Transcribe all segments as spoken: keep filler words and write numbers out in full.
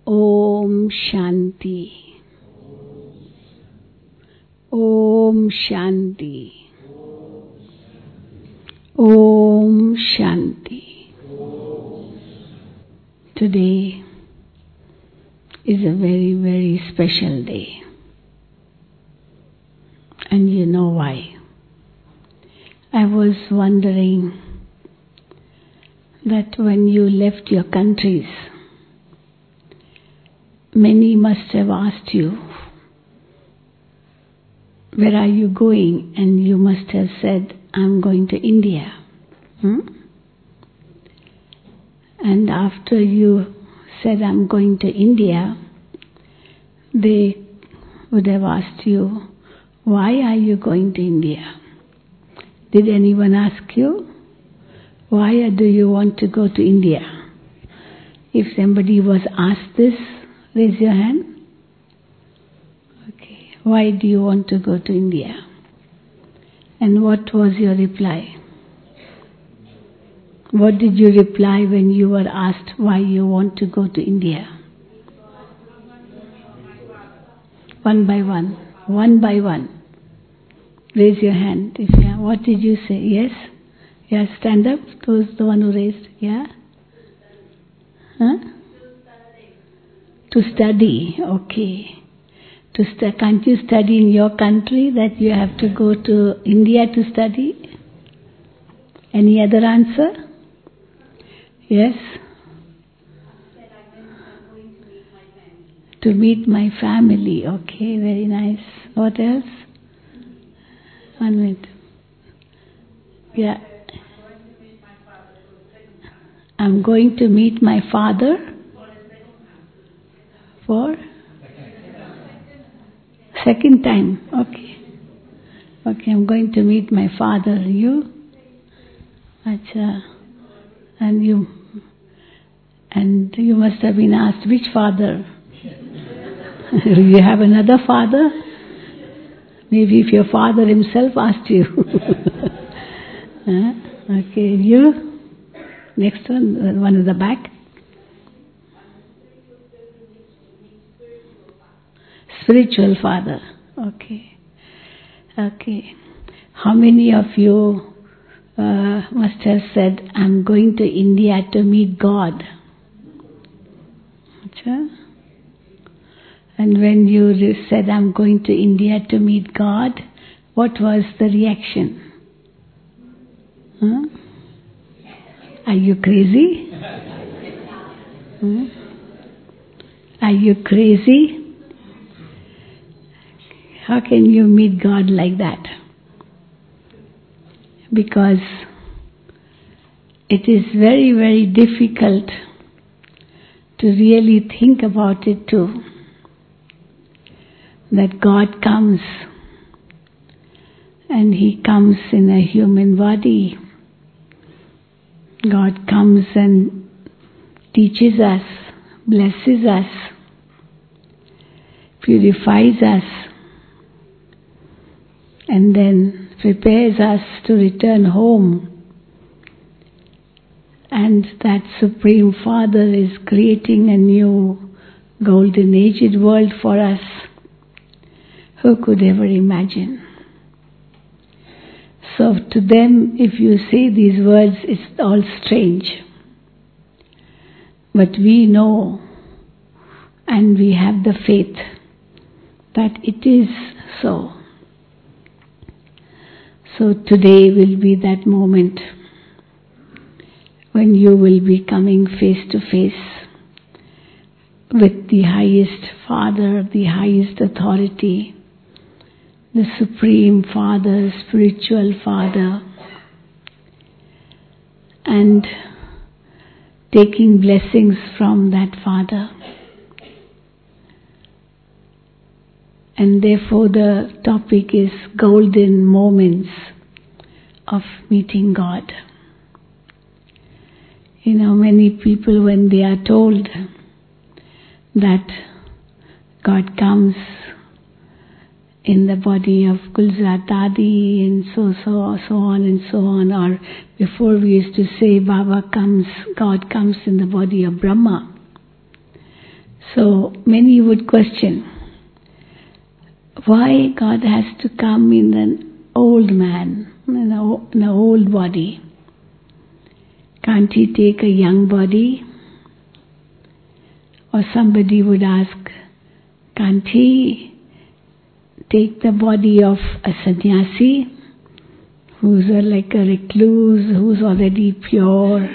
Om Shanti. Om Shanti. Om Shanti. Today is a very, very special day. And you know why. I was wondering that when you left your countries, many must have asked you, where are you going? And you must have said, I'm going to India. Hmm? And after you said, I'm going to India, they would have asked you, why are you going to India? Did anyone ask you? Why do you want to go to India? If somebody was asked this, raise your hand. Okay. Why do you want to go to India? And what was your reply? What did you reply when you were asked why you want to go to India? One by one. One by one. Raise your hand. If you have, what did you say? Yes? Yeah, stand up. Those the one who raised. Yeah? Huh? To study. Okay. To stu- can't you study in your country that you have to go to India to study? Any other answer? Yes? To meet my family. Okay, very nice. What else? One minute. Yeah. I'm going to meet my father. For? Second time. Okay. Okay, I'm going to meet my father. You? Acha. And you? And you must have been asked, which father? You have another father? Maybe if your father himself asked you. Huh? Okay, you? Next one, one at the back. Spiritual father. Okay. Okay. How many of you uh, must have said, I'm going to India to meet God? Achha? And when you said, I'm going to India to meet God, what was the reaction? Huh? Are you crazy? Hmm? Are you crazy? How can you meet God like that? Because it is very, very difficult to really think about it too. That God comes and He comes in a human body. God comes and teaches us, blesses us, purifies us, and then prepares us to return home. And that Supreme Father is creating a new golden aged world for us. Who could ever imagine? So to them, if you say these words, it's all strange. But we know and we have the faith that it is so. So today will be that moment when you will be coming face to face with the highest Father, the highest authority, the Supreme Father, Spiritual Father, and taking blessings from that Father. And therefore the topic is golden moments of meeting God. You know, many people when they are told that God comes in the body of Gulzar Dadi and so, so, so on and so on, or before we used to say Baba comes, God comes in the body of Brahma. So many would question why God has to come in an old man, in an old body. Can't he take a young body? Or somebody would ask, can't he take the body of a sannyasi who's a, like a recluse, who's already pure?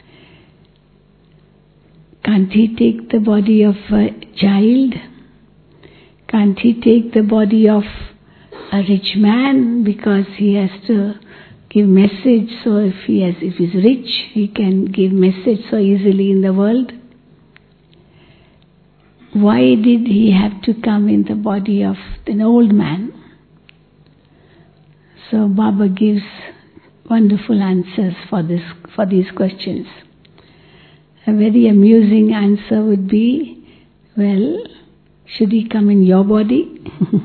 Can't he take the body of a child? Can't he take the body of a rich man because he has to give message? So if he has, if he's rich, he can give message so easily in the world. Why did he have to come in the body of an old man? So Baba gives wonderful answers for this, for these questions. A very amusing answer would be, well, should he come in your body?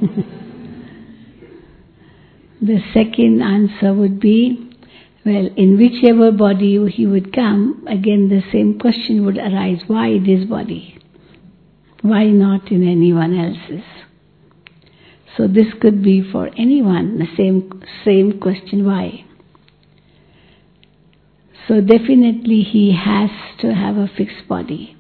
The second answer would be, well, in whichever body he would come, again the same question would arise, why this body? Why not in anyone else's? So this could be for anyone, the same, same question, why? So definitely he has to have a fixed body.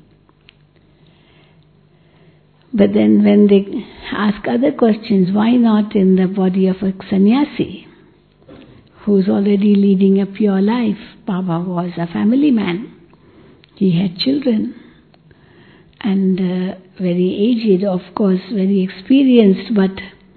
But then when they ask other questions, why not in the body of a sannyasi who's already leading a pure life? Baba was a family man. He had children. And uh, very aged, of course, very experienced, but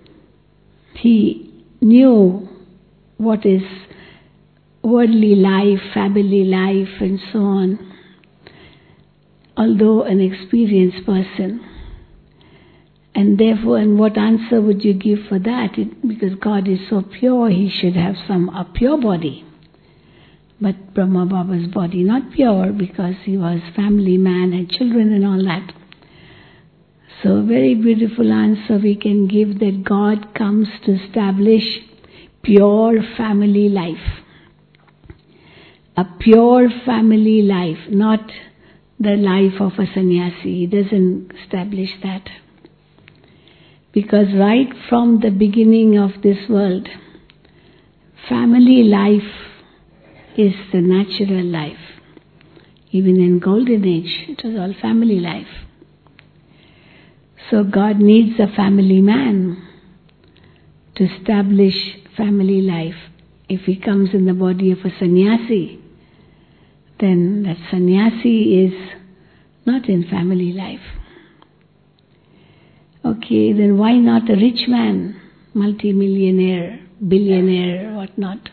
he knew what is worldly life, family life, and so on. Although an experienced person. And therefore, and what answer would you give for that? It, because God is so pure, he should have some a pure body. But Brahma Baba's body not pure because he was family man, had children and all that. So a very beautiful answer we can give, that God comes to establish pure family life. A pure family life, not the life of a sannyasi. He doesn't establish that. Because right from the beginning of this world, family life is the natural life. Even in Golden Age, it was all family life. So God needs a family man to establish family life. If he comes in the body of a sannyasi, then that sannyasi is not in family life. Okay, then why not a rich man, multi-millionaire, billionaire, whatnot?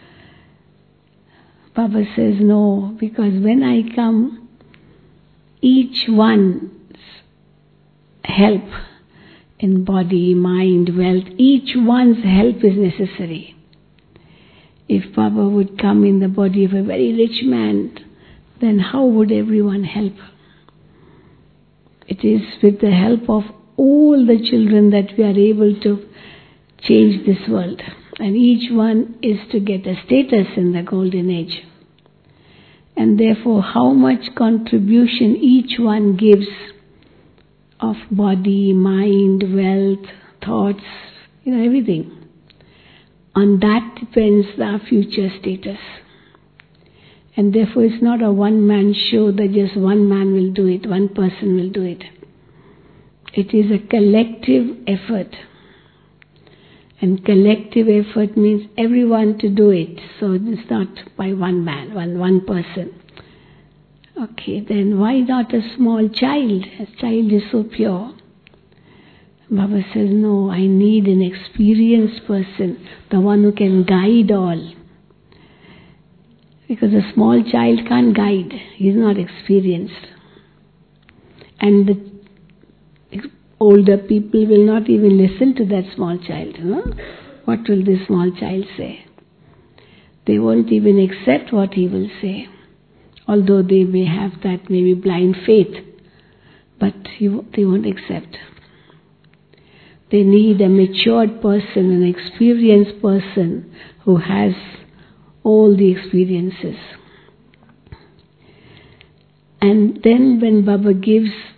Baba says no, because when I come, each one's help in body, mind, wealth, each one's help is necessary. If Baba would come in the body of a very rich man, then how would everyone help? It is with the help of all the children that we are able to change this world. And each one is to get a status in the Golden Age. And therefore, how much contribution each one gives of body, mind, wealth, thoughts, you know, everything. On that depends our future status. And therefore, it's not a one-man show that just one man will do it, one person will do it. It is a collective effort. And collective effort means everyone to do it. So it's not by one man, one, one person. Okay, then why not a small child? A child is so pure. Baba says, no, I need an experienced person, the one who can guide all. Because a small child can't guide. He is not experienced. And the older people will not even listen to that small child. You know? What will this small child say? They won't even accept what he will say. Although they may have that maybe blind faith. But you, they won't accept. They need a matured person, an experienced person who has all the experiences. And then when Baba gives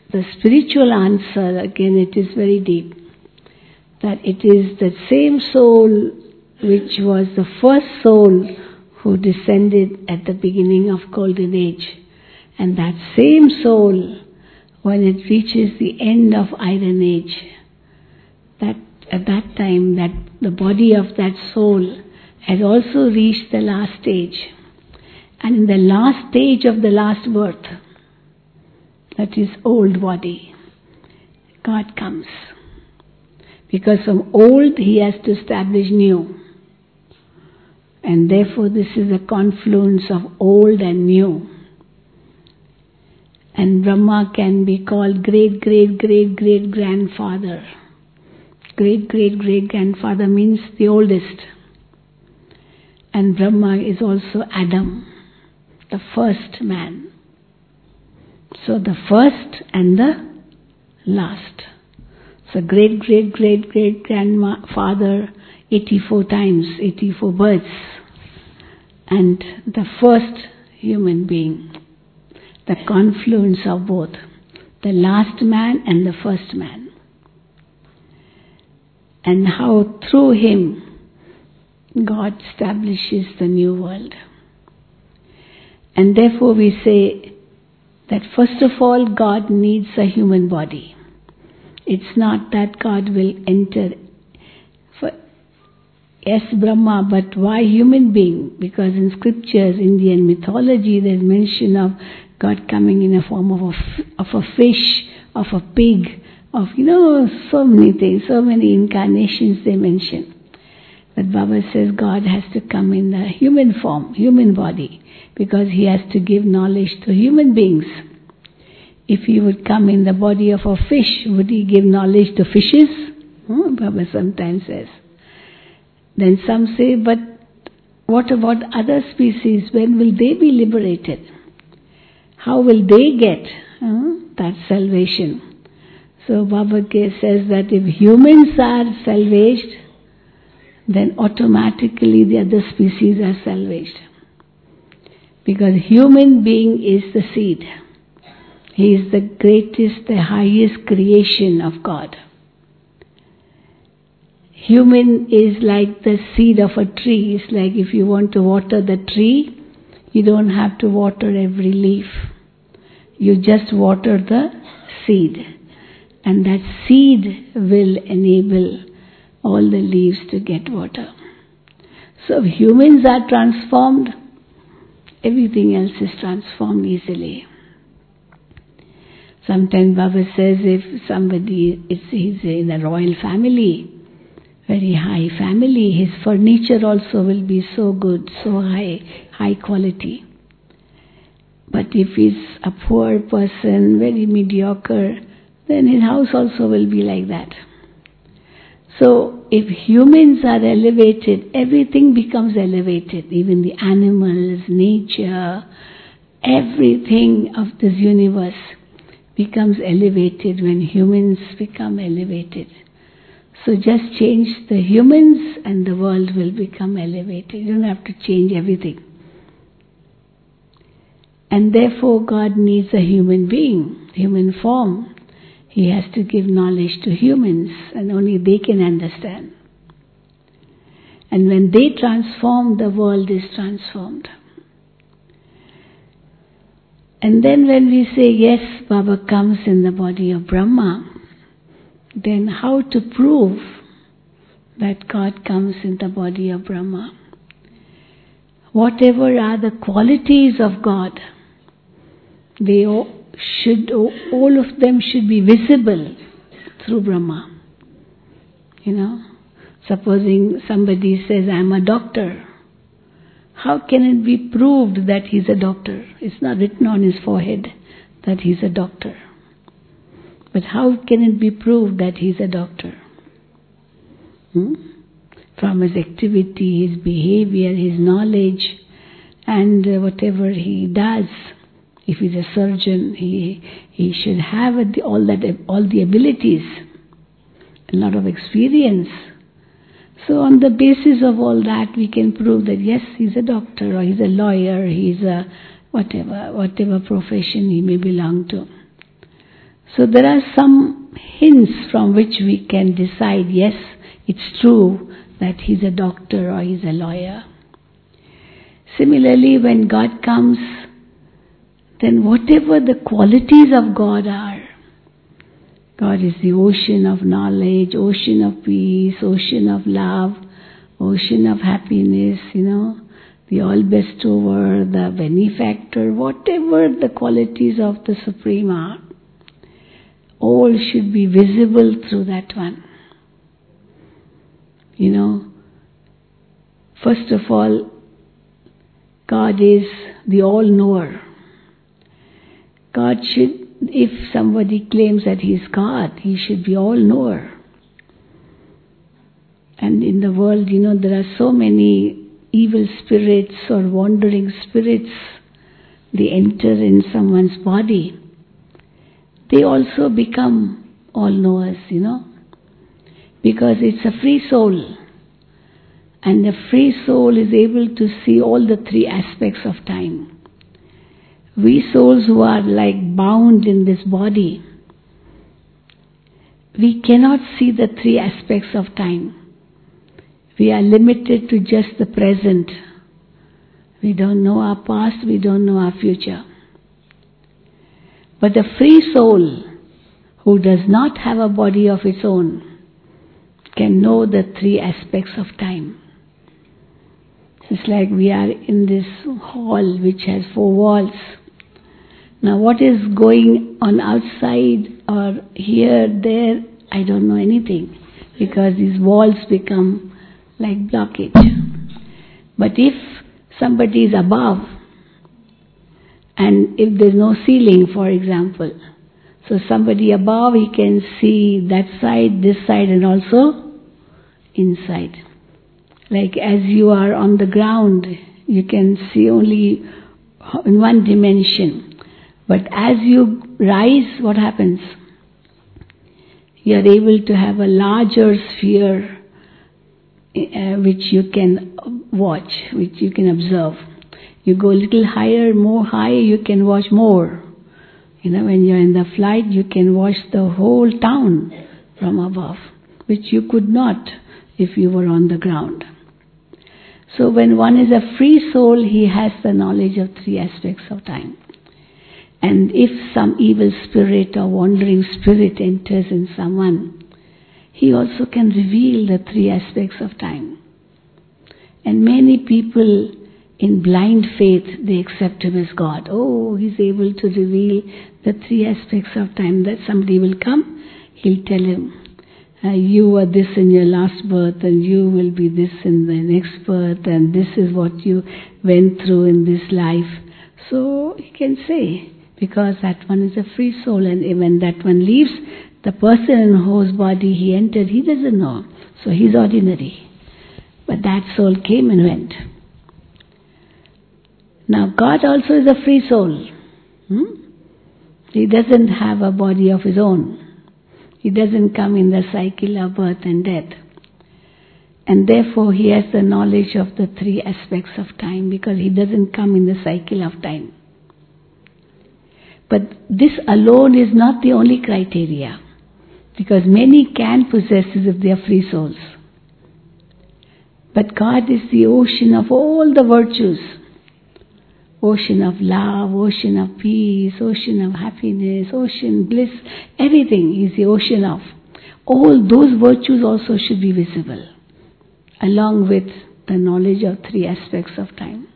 the spiritual answer, again it is very deep, that it is the same soul which was the first soul who descended at the beginning of Golden Age. And that same soul, when it reaches the end of Iron Age, that at that time that the body of that soul has also reached the last stage. And in the last stage of the last birth, that is old body, God comes. Because from old he has to establish new. And therefore this is a confluence of old and new. And Brahma can be called great, great, great, great grandfather. Great, great, great grandfather means the oldest. And Brahma is also Adam, the first man. So the first and the last. So great, great, great, great grandfather, eighty-four times, eighty-four births. And the first human being. The confluence of both. The last man and the first man. And how through him God establishes the new world. And therefore we say that first of all God needs a human body. It's not that God will enter, for, yes, Brahma, but why human being? Because in scriptures, Indian mythology, there's mention of God coming in a form of a, of a fish, of a pig, of, you know, so many things, so many incarnations they mention. But Baba says God has to come in the human form, human body, because he has to give knowledge to human beings. If he would come in the body of a fish, would he give knowledge to fishes? Hmm, Baba sometimes says. Then some say, but what about other species? When will they be liberated? How will they get uh, that salvation? So Baba says that if humans are salvaged, then automatically the other species are salvaged. Because human being is the seed. He is the greatest, the highest creation of God. Human is like the seed of a tree. It's like if you want to water the tree, you don't have to water every leaf. You just water the seed. And that seed will enable all the leaves to get water. So if humans are transformed, everything else is transformed easily. Sometimes Baba says if somebody is he's in a royal family, very high family, his furniture also will be so good, so high, high quality. But if he's a poor person, very mediocre, then his house also will be like that. So if humans are elevated, everything becomes elevated. Even the animals, nature, everything of this universe becomes elevated when humans become elevated. So just change the humans and the world will become elevated. You don't have to change everything. And therefore God needs a human being, human form. He has to give knowledge to humans and only they can understand. And when they transform, the world is transformed. And then when we say, yes, Baba comes in the body of Brahma, then how to prove that God comes in the body of Brahma? Whatever are the qualities of God, they should, all of them should be visible through Brahma. You know, supposing somebody says, I'm a doctor. How can it be proved that he's a doctor? It's not written on his forehead that he's a doctor. But how can it be proved that he's a doctor? Hmm? From his activity, his behavior, his knowledge, and uh, whatever he does. If he's a surgeon, he he should have all that all the abilities, a lot of experience. So on the basis of all that, we can prove that yes, he's a doctor, or he's a lawyer, he's a whatever, whatever profession he may belong to. So there are some hints from which we can decide, yes, it's true that he's a doctor or he's a lawyer. Similarly, when God comes, then whatever the qualities of God are, God is the ocean of knowledge, ocean of peace, ocean of love, ocean of happiness, you know, the all-bestower, the benefactor, whatever the qualities of the Supreme are, all should be visible through that one. You know, first of all, God is the all-knower. God should, if somebody claims that he is God, he should be all-knower. And in the world, you know, there are so many evil spirits or wandering spirits. They enter in someone's body. They also become all-knowers, you know, because it's a free soul. And the free soul is able to see all the three aspects of time. We souls who are like bound in this body, we cannot see the three aspects of time. We are limited to just the present. We don't know our past, we don't know our future. But the free soul, who does not have a body of its own, can know the three aspects of time. It's like we are in this hall which has four walls. Now what is going on outside or here, there, I don't know anything, because these walls become like blockage. But if somebody is above, and if there's no ceiling, for example, so somebody above, he can see that side, this side, and also inside. Like as you are on the ground, you can see only in one dimension. But as you rise, what happens? You are able to have a larger sphere uh, which you can watch, which you can observe. You go a little higher, more high, you can watch more. You know, when you're in the flight, you can watch the whole town from above, which you could not if you were on the ground. So when one is a free soul, he has the knowledge of three aspects of time. And if some evil spirit or wandering spirit enters in someone, he also can reveal the three aspects of time. And many people in blind faith, they accept him as God. Oh, he's able to reveal the three aspects of time. That somebody will come, he'll tell him, uh, you were this in your last birth, and you will be this in the next birth, and this is what you went through in this life. So he can say, because that one is a free soul, and when that one leaves, the person in whose body he entered, he doesn't know. So he's ordinary. But that soul came and went. Now God also is a free soul. Hmm? He doesn't have a body of his own. He doesn't come in the cycle of birth and death. And therefore he has the knowledge of the three aspects of time, because he doesn't come in the cycle of time. But this alone is not the only criteria, because many can possess this if they are free souls. But God is the ocean of all the virtues. Ocean of love, ocean of peace, ocean of happiness, ocean bliss, everything is the ocean of. All those virtues also should be visible, along with the knowledge of three aspects of time.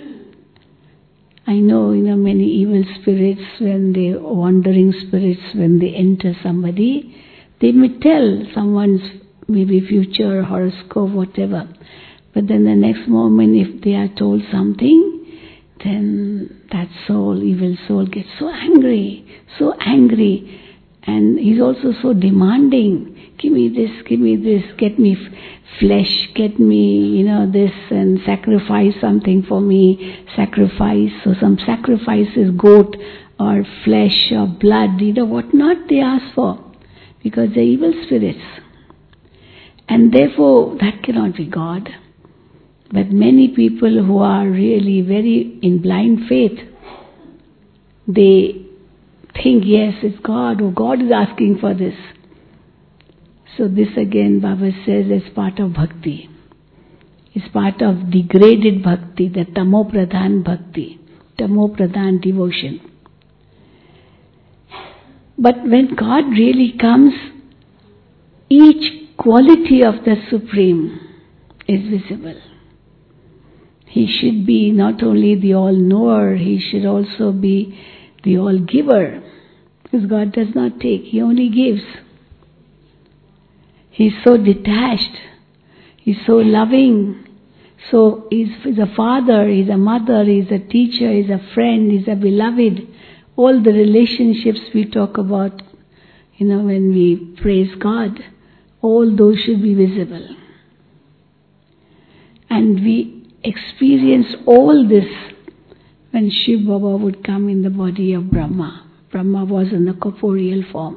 I know, you know, many evil spirits, when they, wandering spirits, when they enter somebody, they may tell someone's maybe future, horoscope, whatever. But then the next moment, if they are told something, then that soul, evil soul, gets so angry, so angry. And he's also so demanding. Give me this, give me this, get me f- flesh, get me, you know, this, and sacrifice something for me, sacrifice. So some sacrifices, goat or flesh or blood, you know, what not they ask for, because they're evil spirits. And therefore, that cannot be God. But many people who are really very in blind faith, they think, yes, it's God, or God is asking for this. So this again, Baba says, is part of bhakti. It's part of degraded bhakti, the tamo pradhan bhakti, tamo pradhan devotion. But when God really comes, each quality of the Supreme is visible. He should be not only the all-knower, he should also be the all-giver. Because God does not take, he only gives. He's so detached, he's so loving. So he's, he's a father, he's a mother, he's a teacher, he's a friend, he's a beloved. All the relationships we talk about, you know, when we praise God, all those should be visible. And we experience all this when Shiv Baba would come in the body of Brahma. Brahma was in the corporeal form.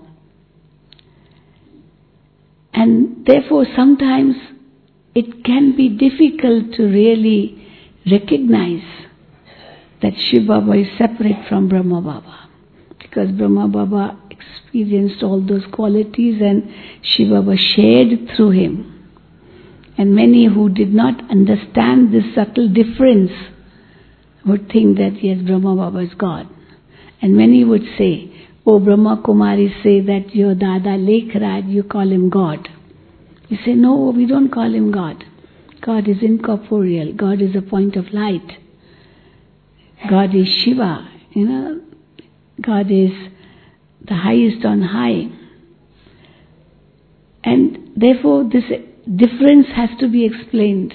And therefore sometimes it can be difficult to really recognize that Shiv Baba is separate from Brahma Baba. Because Brahma Baba experienced all those qualities and Shiv Baba shared through him. And many who did not understand this subtle difference would think that yes, Brahma Baba is God. And many would say, oh, Brahma Kumari say that your Dada Lekhraj, you call him God. You say, no, we don't call him God. God is incorporeal. God is a point of light. God is Shiva. You know, God is the highest on high. And therefore this difference has to be explained.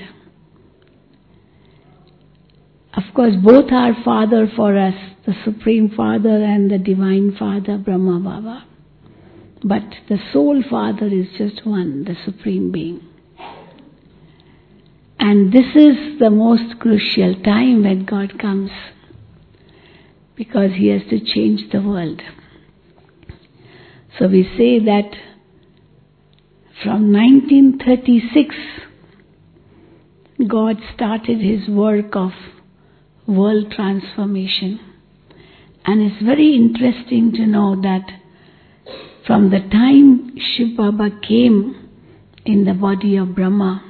Of course, both are Father for us, the Supreme Father and the Divine Father, Brahma Baba. But the sole Father is just one, the Supreme Being. And this is the most crucial time when God comes, because He has to change the world. So we say that from nineteen thirty-six, God started His work of world transformation. And it's very interesting to know that from the time Shiv Baba came in the body of Brahma,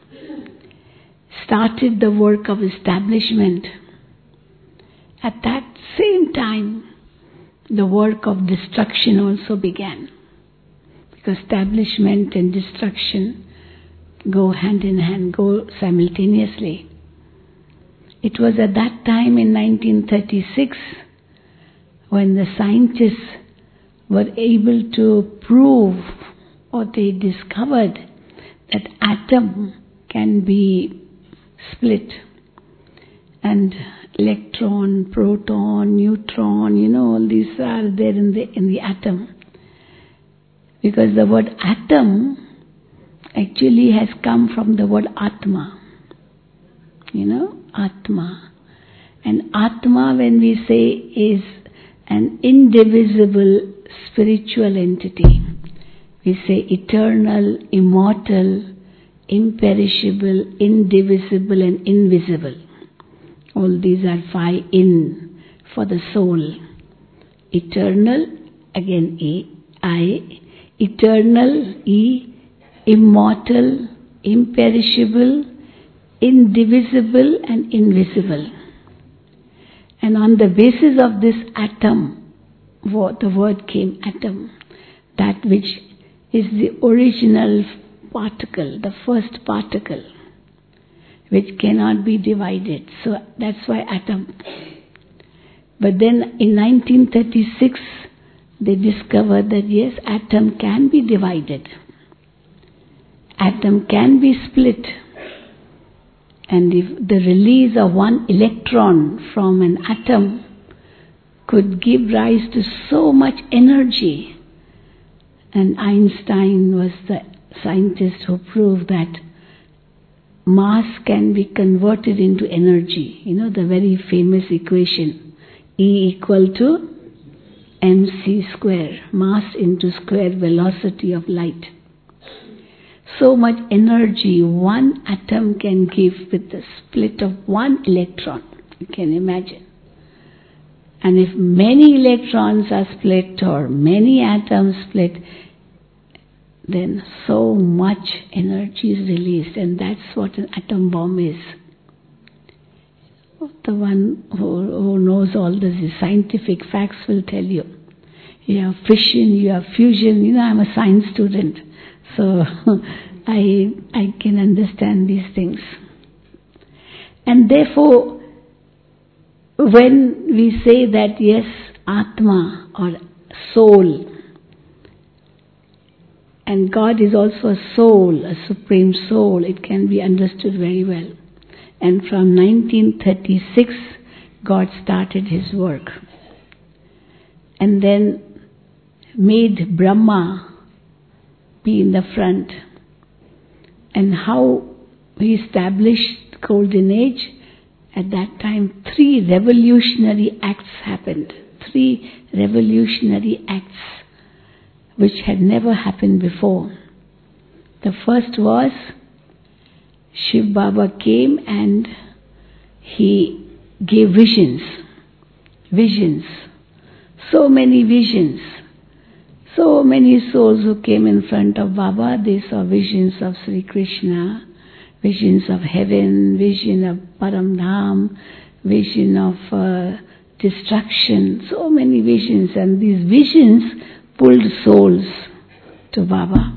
started the work of establishment, at that same time the work of destruction also began. Because establishment and destruction go hand in hand, go simultaneously. It was at that time in nineteen thirty-six when the scientists were able to prove, or they discovered, that atom can be split. And electron, proton, neutron, you know, all these are there in the in the atom. Because the word atom actually has come from the word Atma. You know, Atma. And Atma, when we say, is an indivisible spiritual entity. We say eternal, immortal, imperishable, indivisible and invisible. All these are five in for the soul. Eternal, again A, I, eternal, E, immortal, imperishable, indivisible and invisible. And on the basis of this atom, the word came atom, that which is the original particle, the first particle, which cannot be divided. So that's why atom. But then in nineteen thirty-six, they discovered that yes, atom can be divided. Atom can be split. And if the release of one electron from an atom could give rise to so much energy. And Einstein was the scientist who proved that mass can be converted into energy. You know, the very famous equation, E equal to mc square, mass into square velocity of light. So much energy one atom can give with the split of one electron. You can imagine. And if many electrons are split or many atoms split, then so much energy is released, and that's what an atom bomb is. The one who, who knows all the scientific facts will tell you. You have fission, you have fusion. You know, I'm a science student, so I I can understand these things. And therefore, when we say that yes, Atma or soul, and God is also a soul, a supreme soul, it can be understood very well. And from nineteen thirty-six, God started His work. And then made Brahma be in the front. And how He established the Golden Age, at that time three revolutionary acts happened. Three revolutionary acts which had never happened before. The first was Shiv Baba came and he gave visions. Visions. So many visions. So many souls who came in front of Baba, they saw visions of Sri Krishna, visions of heaven, vision of Param Dham, vision of uh, destruction. So many visions, and these visions pulled souls to Baba.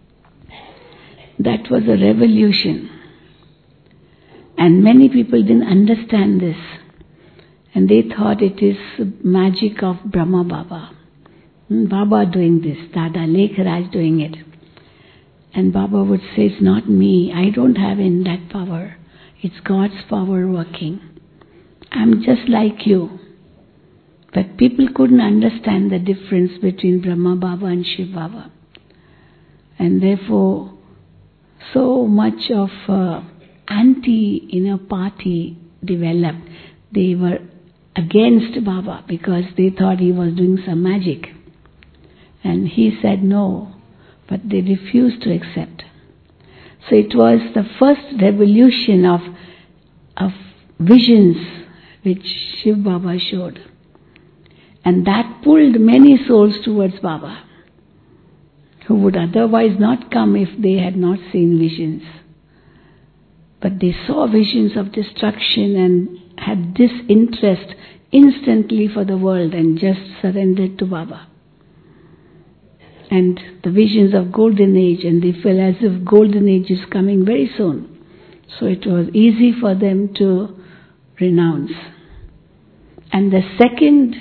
That was a revolution. And many people didn't understand this. And they thought it is magic of Brahma Baba. Baba doing this, Dada Lekharaj doing it. And Baba would say, it's not me, I don't have in that power. It's God's power working. I'm just like you. But people couldn't understand the difference between Brahma Baba and Shiv Baba. And therefore, so much of uh, anti-inner party developed. They were against Baba because they thought he was doing some magic. And he said no, but they refused to accept. So it was the first revolution of, of visions which Shiv Baba showed. And that pulled many souls towards Baba, who would otherwise not come if they had not seen visions. But they saw visions of destruction and had this interest instantly for the world and just surrendered to Baba. And the visions of Golden Age, and they felt as if Golden Age is coming very soon. So it was easy for them to renounce. And the second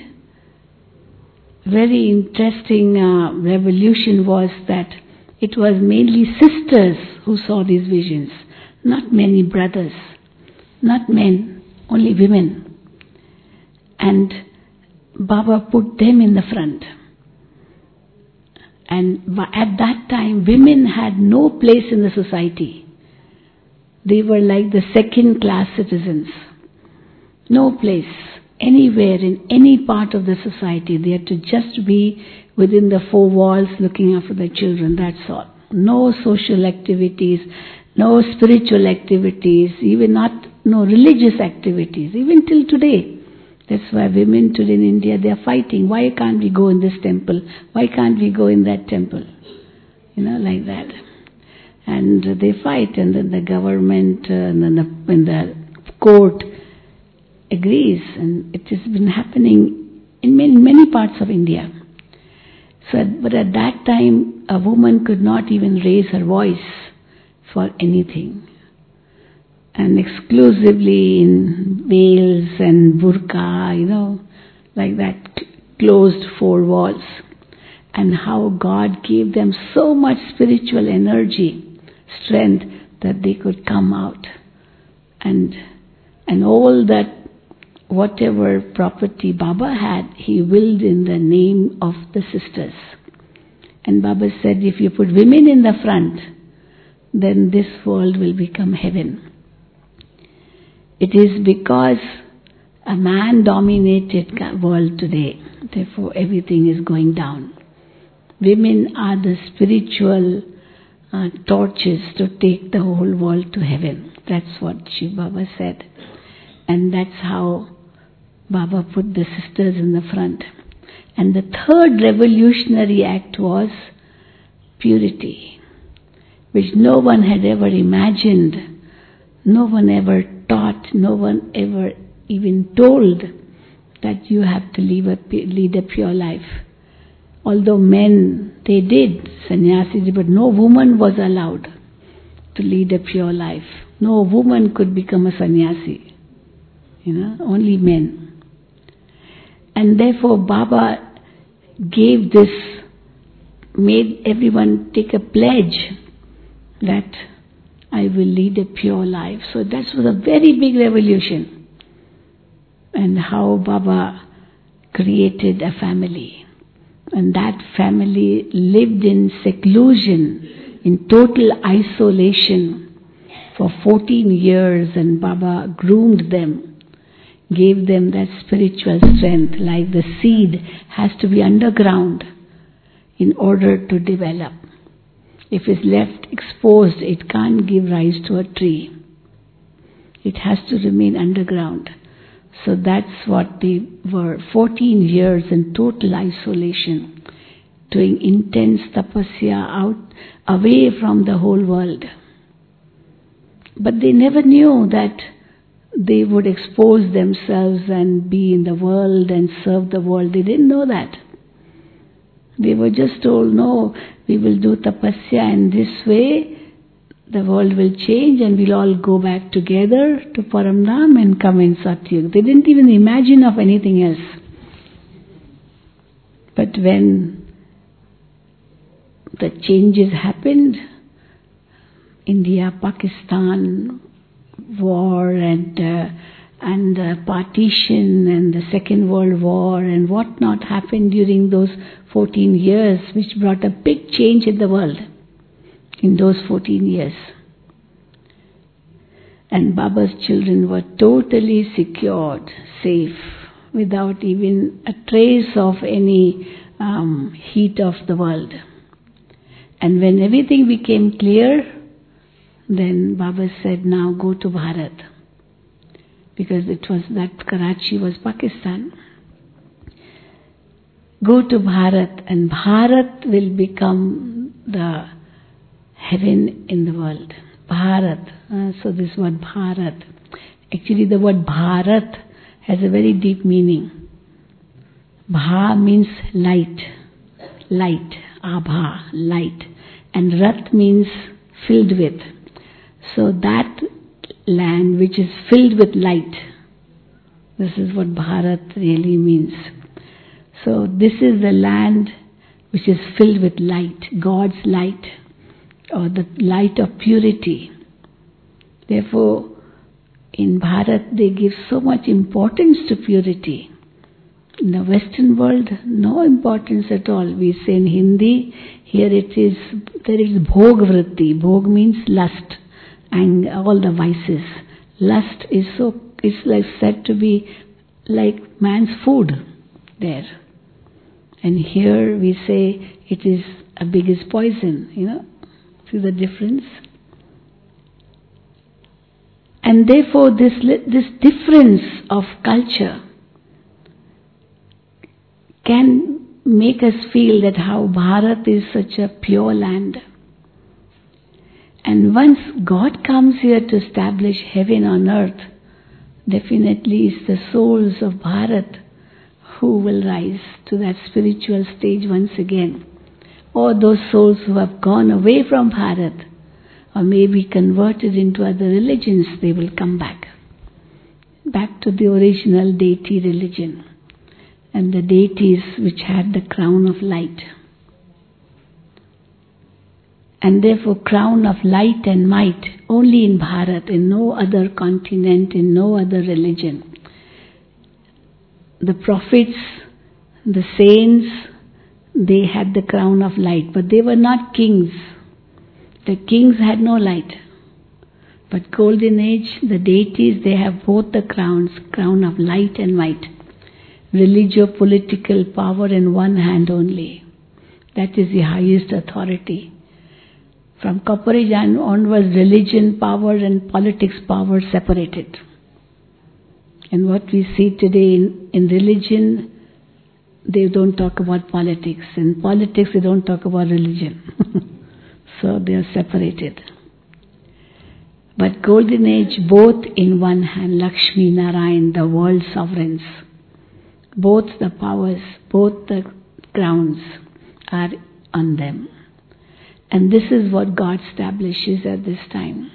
very interesting uh, revolution was that it was mainly sisters who saw these visions, not many brothers, not men, only women. And Baba put them in the front. And at that time, women had no place in the society. They were like the second-class citizens. No place, anywhere, in any part of the society. They had to just be within the four walls looking after the children, that's all. No social activities, no spiritual activities, even not no religious activities, even till today. That's why women today in India, they are fighting. Why can't we go in this temple? Why can't we go in that temple? You know, like that. And they fight, and then the government uh, and then the, when the court agrees, and it has been happening in many, many parts of India. So, but at that time, a woman could not even raise her voice for anything. And exclusively in veils and burqa, you know, like that, closed four walls. And how God gave them so much spiritual energy, strength, that they could come out. And and all that, whatever property Baba had, he willed in the name of the sisters. And Baba said, if you put women in the front, then this world will become heaven. It is because a man-dominated world today, therefore everything is going down. Women are the spiritual uh, torches to take the whole world to heaven. That's what Shiv Baba said. And that's how Baba put the sisters in the front. And the third revolutionary act was purity, which no one had ever imagined, no one ever taught, no one ever even told that you have to lead a, lead a pure life. Although men, they did, sannyasis, but no woman was allowed to lead a pure life. No woman could become a sannyasi, you know, only men. And therefore Baba gave this, made everyone take a pledge that I will lead a pure life. So that was a very big revolution. And how Baba created a family. And that family lived in seclusion, in total isolation for fourteen years, and Baba groomed them, gave them that spiritual strength, like the seed has to be underground in order to develop. If it's left exposed, it can't give rise to a tree. It has to remain underground. So that's what they were, fourteen years in total isolation, doing intense tapasya out, away from the whole world. But they never knew that they would expose themselves and be in the world and serve the world. They didn't know that. They were just told, no, we will do tapasya in this way, the world will change and we'll all go back together to Paramdham and come in Satyug. They didn't even imagine of anything else. But when the changes happened, India, Pakistan, war and uh, and uh, partition and the Second World War and what not happened during those fourteen years, which brought a big change in the world in those fourteen years. And Baba's children were totally secured, safe, without even a trace of any um, heat of the world. And when everything became clear, then Baba said, now go to Bharat. Because it was that Karachi was Pakistan. Go to Bharat, and Bharat will become the heaven in the world. Bharat. Uh, so this word Bharat. Actually the word Bharat has a very deep meaning. Bha means light. Light. Abha. Light. And Rat means filled with. So that land which is filled with light. This is what Bharat really means. So this is the land which is filled with light, God's light, or the light of purity. Therefore, in Bharat they give so much importance to purity. In the Western world, no importance at all. We say in Hindi, here it is, there is bhog vritti. Bhog means lust and all the vices. Lust is so, it's like said to be like man's food there. And here we say it is a biggest poison, you know. See the difference? And therefore this, this difference of culture can make us feel that how Bharat is such a pure land. And once God comes here to establish heaven on earth, definitely it's the souls of Bharat who will rise to that spiritual stage once again. Or those souls who have gone away from Bharat, or maybe converted into other religions, they will come back. Back to the original deity religion. And the deities which had the crown of light. And therefore crown of light and might only in Bharat, in no other continent, in no other religion. The prophets, the saints, they had the crown of light, but they were not kings. The kings had no light. But golden age, the deities, they have both the crowns, crown of light and might. Religio-political power in one hand only. That is the highest authority. From Copperidge onwards, religion power and politics power separated. And what we see today in, in religion, they don't talk about politics. In politics, they don't talk about religion. So they are separated. But golden age, both in one hand, Lakshmi Narayan, the world sovereigns, both the powers, both the crowns are on them. And this is what God establishes at this time.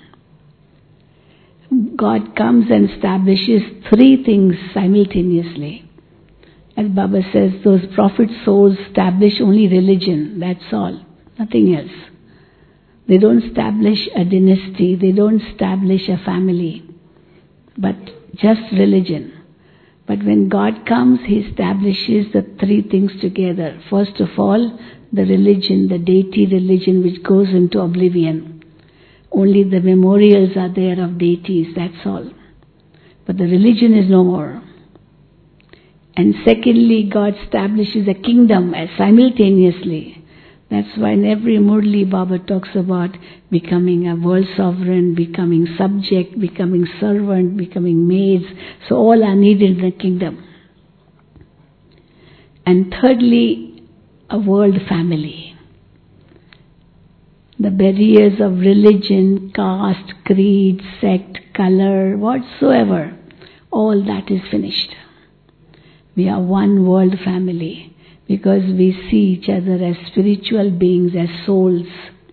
God comes and establishes three things simultaneously. As Baba says, those prophet souls establish only religion, that's all, nothing else. They don't establish a dynasty, they don't establish a family, but just religion. But when God comes, He establishes the three things together. First of all, the religion, the deity religion which goes into oblivion. Only the memorials are there of deities, that's all. But the religion is no more. And secondly, God establishes a kingdom as simultaneously. That's why in every Murli, Baba talks about becoming a world sovereign, becoming subject, becoming servant, becoming maids. So all are needed in the kingdom. And thirdly, a world family. The barriers of religion, caste, creed, sect, color, whatsoever, all that is finished. We are one world family. Because we see each other as spiritual beings, as souls.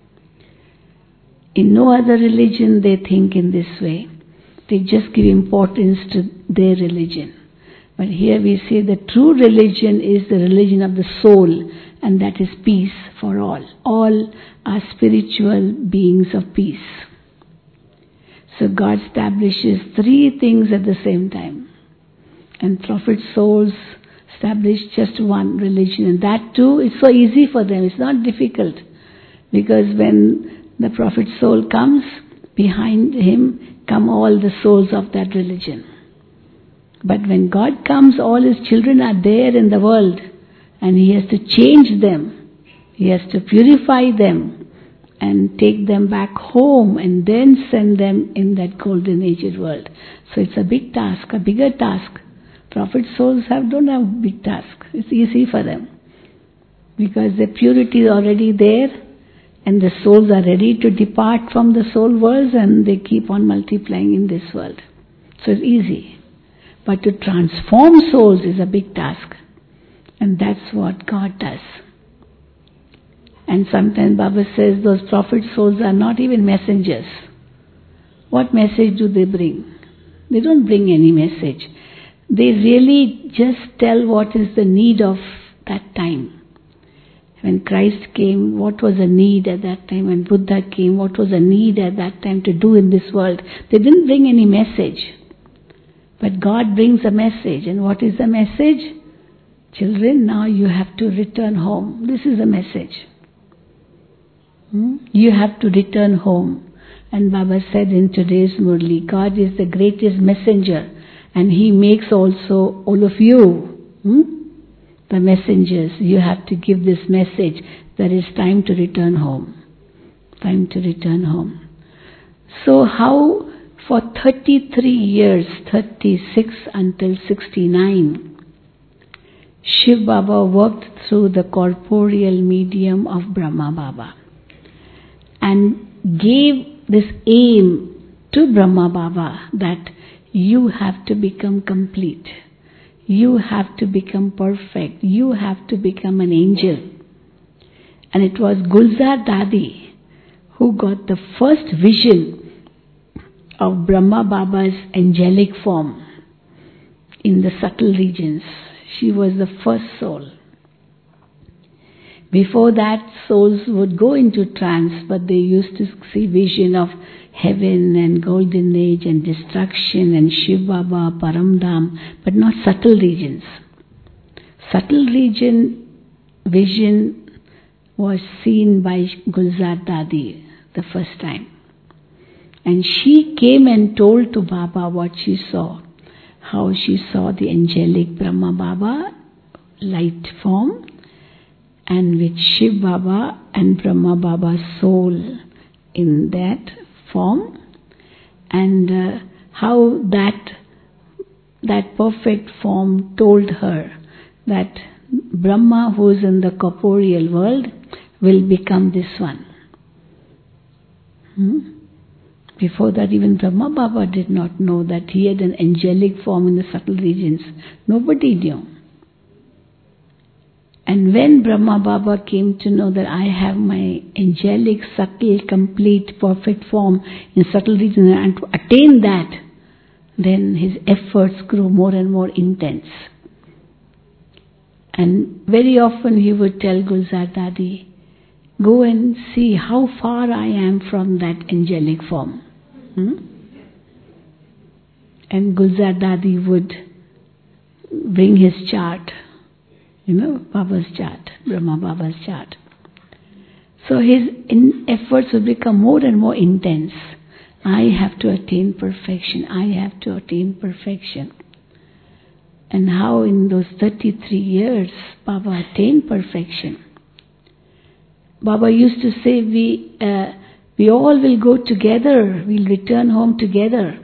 In no other religion they think in this way. They just give importance to their religion. But here we say the true religion is the religion of the soul, and that is peace for all. All are spiritual beings of peace. So God establishes three things at the same time. And prophet souls establish just one religion, and that too is so easy for them. It's not difficult, because when the prophet soul comes, behind him come all the souls of that religion. But when God comes, all His children are there in the world, and He has to change them. He has to purify them and take them back home and then send them in that golden aged world. So it's a big task, a bigger task. Prophet souls have don't have big task. It's easy for them. Because the purity is already there, and the souls are ready to depart from the soul worlds, and they keep on multiplying in this world. So it's easy. But to transform souls is a big task. And that's what God does. And sometimes Baba says those prophet souls are not even messengers. What message do they bring? They don't bring any message. They really just tell what is the need of that time. When Christ came, what was the need at that time? When Buddha came, what was the need at that time to do in this world? They didn't bring any message. But God brings a message. And what is the message? Children, now you have to return home. This is the message. Hmm? You have to return home. And Baba said in today's Murli, God is the greatest messenger. And He makes also all of you, hmm? the messengers. You have to give this message that it's time to return home. Time to return home. So how for thirty-three years, thirty-six until sixty-nine, Shiv Baba worked through the corporeal medium of Brahma Baba and gave this aim to Brahma Baba that you have to become complete. You have to become perfect. You have to become an angel. And it was Gulzar Dadi who got the first vision of Brahma Baba's angelic form in the subtle regions. She was the first soul. Before that, souls would go into trance, but they used to see vision of heaven and golden age and destruction and Shiv Baba, Paramdham, but not subtle regions. Subtle region vision was seen by Gulzar Dadi the first time. And she came and told to Baba what she saw. How she saw the angelic Brahma Baba, light form, and with Shiv Baba and Brahma Baba's soul in that form, and uh, how that that perfect form told her that Brahma, who is in the corporeal world, will become this one. Hmm? Before that, even Brahma Baba did not know that he had an angelic form in the subtle regions. Nobody knew. And when Brahma Baba came to know that I have my angelic, subtle, complete, perfect form in subtle regions, and to attain that, then his efforts grew more and more intense. And very often he would tell Gulzar Dadi, go and see how far I am from that angelic form. Hmm? And Gulzar Dadi would bring his chart, you know, Baba's chart, Brahma Baba's chart. So his in efforts would become more and more intense. I have to attain perfection. I have to attain perfection. And how in those thirty-three years Baba attained perfection. Baba used to say, we uh, we all will go together, we'll return home together.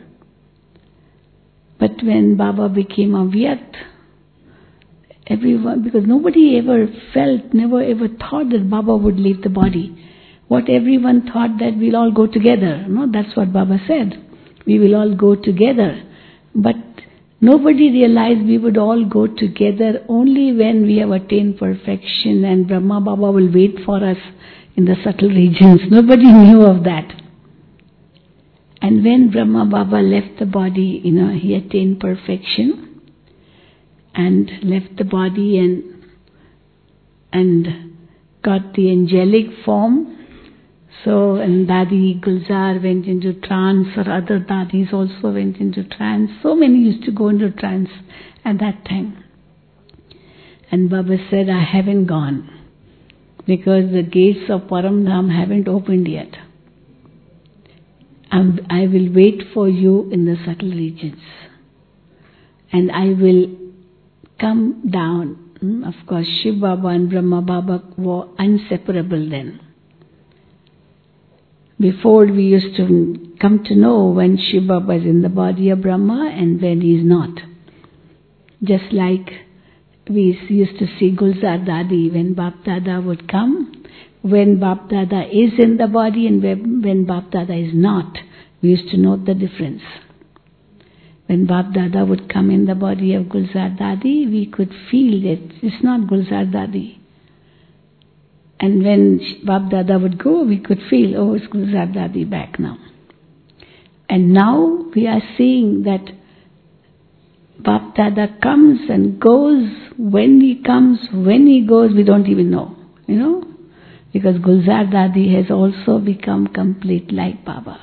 But when Baba became Avyakt, everyone, because nobody ever felt, never ever thought that Baba would leave the body. What everyone thought that we'll all go together. No, that's what Baba said. We will all go together. But nobody realized we would all go together only when we have attained perfection and Brahma Baba will wait for us in the subtle regions. Nobody knew of that. And when Brahma Baba left the body, you know, he attained perfection and left the body and and got the angelic form. So, and Dadi Gulzar went into trance, or other Dadis also went into trance. So many used to go into trance at that time. And Baba said, I haven't gone because the gates of Paramdham haven't opened yet. I'm, I will wait for you in the subtle regions. And I will come down. Of course, Shiv Baba and Brahma Baba were inseparable then. Before we used to come to know when Shiv Baba is in the body of Brahma and when he is not. Just like we used to see Gulzar Dadi when Bap Dada would come, when Bap Dada is in the body and when Bap Dada is not, we used to note the difference. When Bap Dada would come in the body of Gulzar Dadi, we could feel that it's not Gulzar Dadi. And when Bap Dada would go, we could feel, oh, it's Gulzar Dadi back now. And now we are seeing that Bap Dada comes and goes. When he comes, when he goes, we don't even know, you know. Because Gulzar Dadi has also become complete like Baba.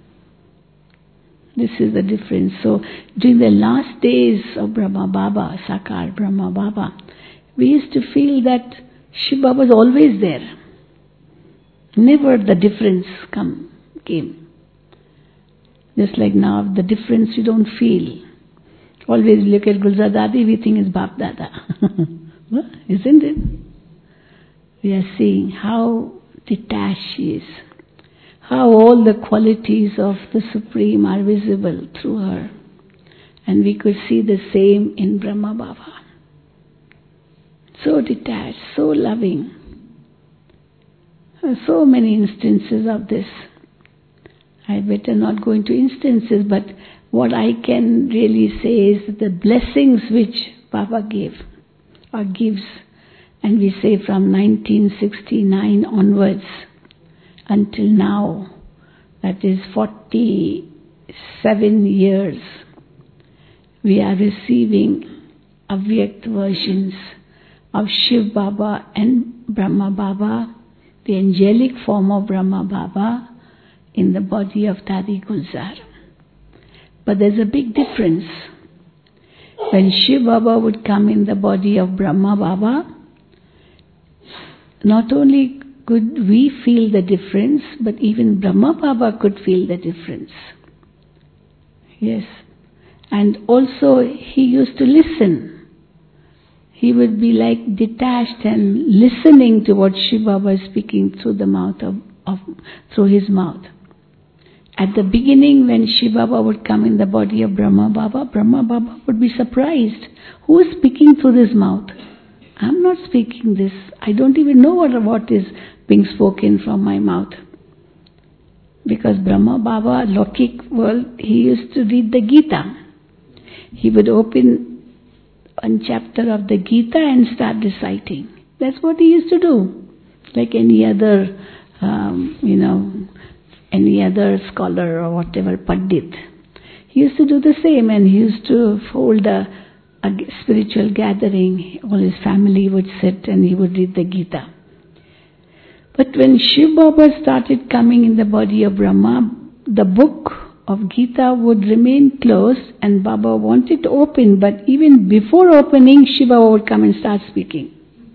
This is the difference. So during the last days of Brahma Baba, Sakar Brahma Baba, we used to feel that Shiv Baba was always there. Never the difference come came. Just like now, the difference you don't feel. Always look at Gulzar Dadi, we think it's Bap Dada. Isn't it? We are seeing how detached she is. How all the qualities of the Supreme are visible through her. And we could see the same in Brahma Baba. So detached, so loving. So many instances of this. I better not go into instances, but what I can really say is that the blessings which Baba gave or gives, and we say from nineteen sixty-nine onwards until now, that is forty-seven years, we are receiving Avyakt versions of Shiv Baba and Brahma Baba, the angelic form of Brahma Baba in the body of Dadi Gulzar. But there's a big difference. When Shiv Baba would come in the body of Brahma Baba, not only could we feel the difference, but even Brahma Baba could feel the difference. Yes. And also he used to listen. He would be like detached and listening to what Shiv Baba is speaking through the mouth of, of through his mouth. At the beginning, when Shiv Baba would come in the body of Brahma Baba, Brahma Baba would be surprised. Who is speaking through this mouth? I'm not speaking this. I don't even know what, what is being spoken from my mouth. Because Brahma Baba, Lokik world, he used to read the Gita. He would open one chapter of the Gita and start reciting. That's what he used to do. Like any other, um, you know, any other scholar or whatever, Pandit. He used to do the same, and he used to hold a, a spiritual gathering. All his family would sit and he would read the Gita. But when Shiv Baba started coming in the body of Brahma, the book of Gita would remain closed and Baba wanted to open, but even before opening, Shiv Baba would come and start speaking.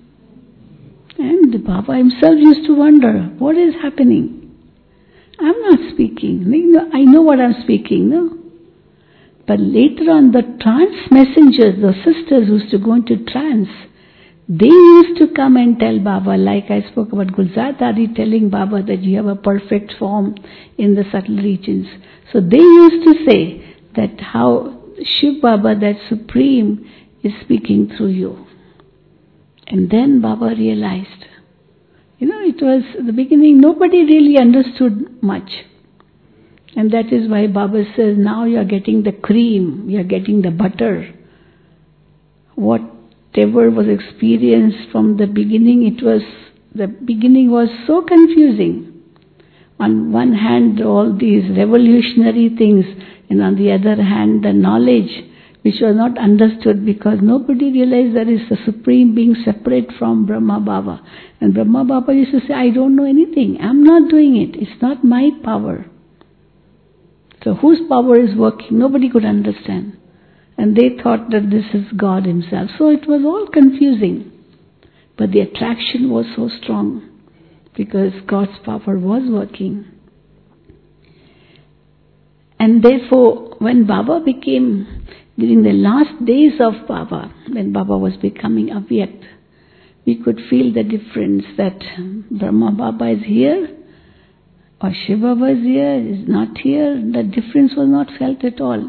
And Baba himself used to wonder, what is happening? I'm not speaking. I know what I'm speaking, no? But later on, the trance messengers, the sisters who used to go into trance, they used to come and tell Baba, like I spoke about Gulzar Dadi telling Baba that you have a perfect form in the subtle regions. So they used to say that how Shiv Baba, that Supreme, is speaking through you. And then Baba realized, you know, it was the beginning, nobody really understood much. And that is why Baba says, now you are getting the cream, you are getting the butter. Whatever was experienced from the beginning, it was, the beginning was so confusing. On one hand, all these revolutionary things, and on the other hand, the knowledge which was not understood because nobody realized there is a Supreme being separate from Brahma Baba. And Brahma Baba used to say, I don't know anything, I'm not doing it, it's not my power. So whose power is working? Nobody could understand. And they thought that this is God himself. So it was all confusing. But the attraction was so strong because God's power was working. And therefore, when Baba became, during the last days of Baba, when Baba was becoming Avyakt, we could feel the difference that Brahma Baba is here or Shiv Baba is here, is not here. The difference was not felt at all.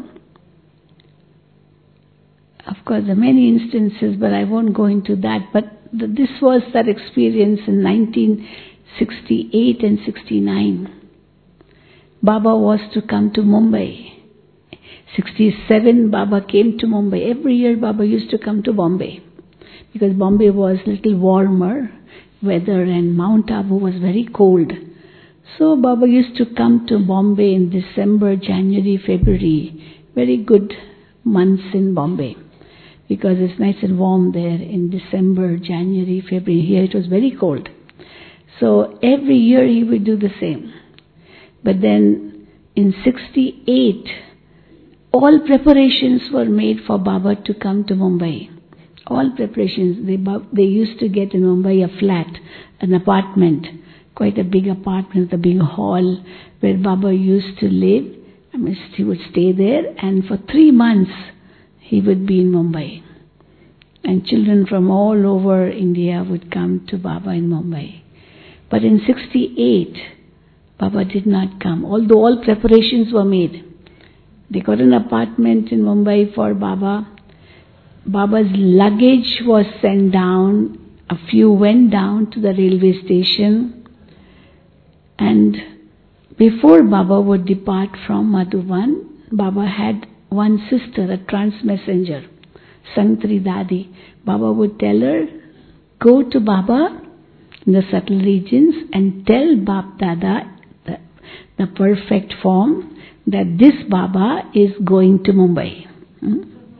Of course, there are many instances, but I won't go into that. But the, this was that experience in nineteen sixty-eight and sixty-nine. Baba was to come to Mumbai. sixty-seven, Baba came to Mumbai. Every year Baba used to come to Bombay. Because Bombay was a little warmer weather and Mount Abu was very cold. So Baba used to come to Bombay in December, January, February. Very good months in Bombay. Because it's nice and warm there in December, January, February. Here it was very cold. So every year he would do the same. But then in sixty-eight, all preparations were made for Baba to come to Mumbai. All preparations. They, they used to get in Mumbai a flat, an apartment, quite a big apartment, a big hall where Baba used to live. I mean, he would stay there and for three months he would be in Mumbai. And children from all over India would come to Baba in Mumbai. But in sixty-eight, Baba did not come, although all preparations were made. They got an apartment in Mumbai for Baba. Baba's luggage was sent down. A few went down to the railway station. And before Baba would depart from Madhuban, Baba had one sister, a trance messenger, Santri Dadi. Baba would tell her, go to Baba in the subtle regions and tell Bap Dada, the, the perfect form, that this Baba is going to Mumbai. Hmm?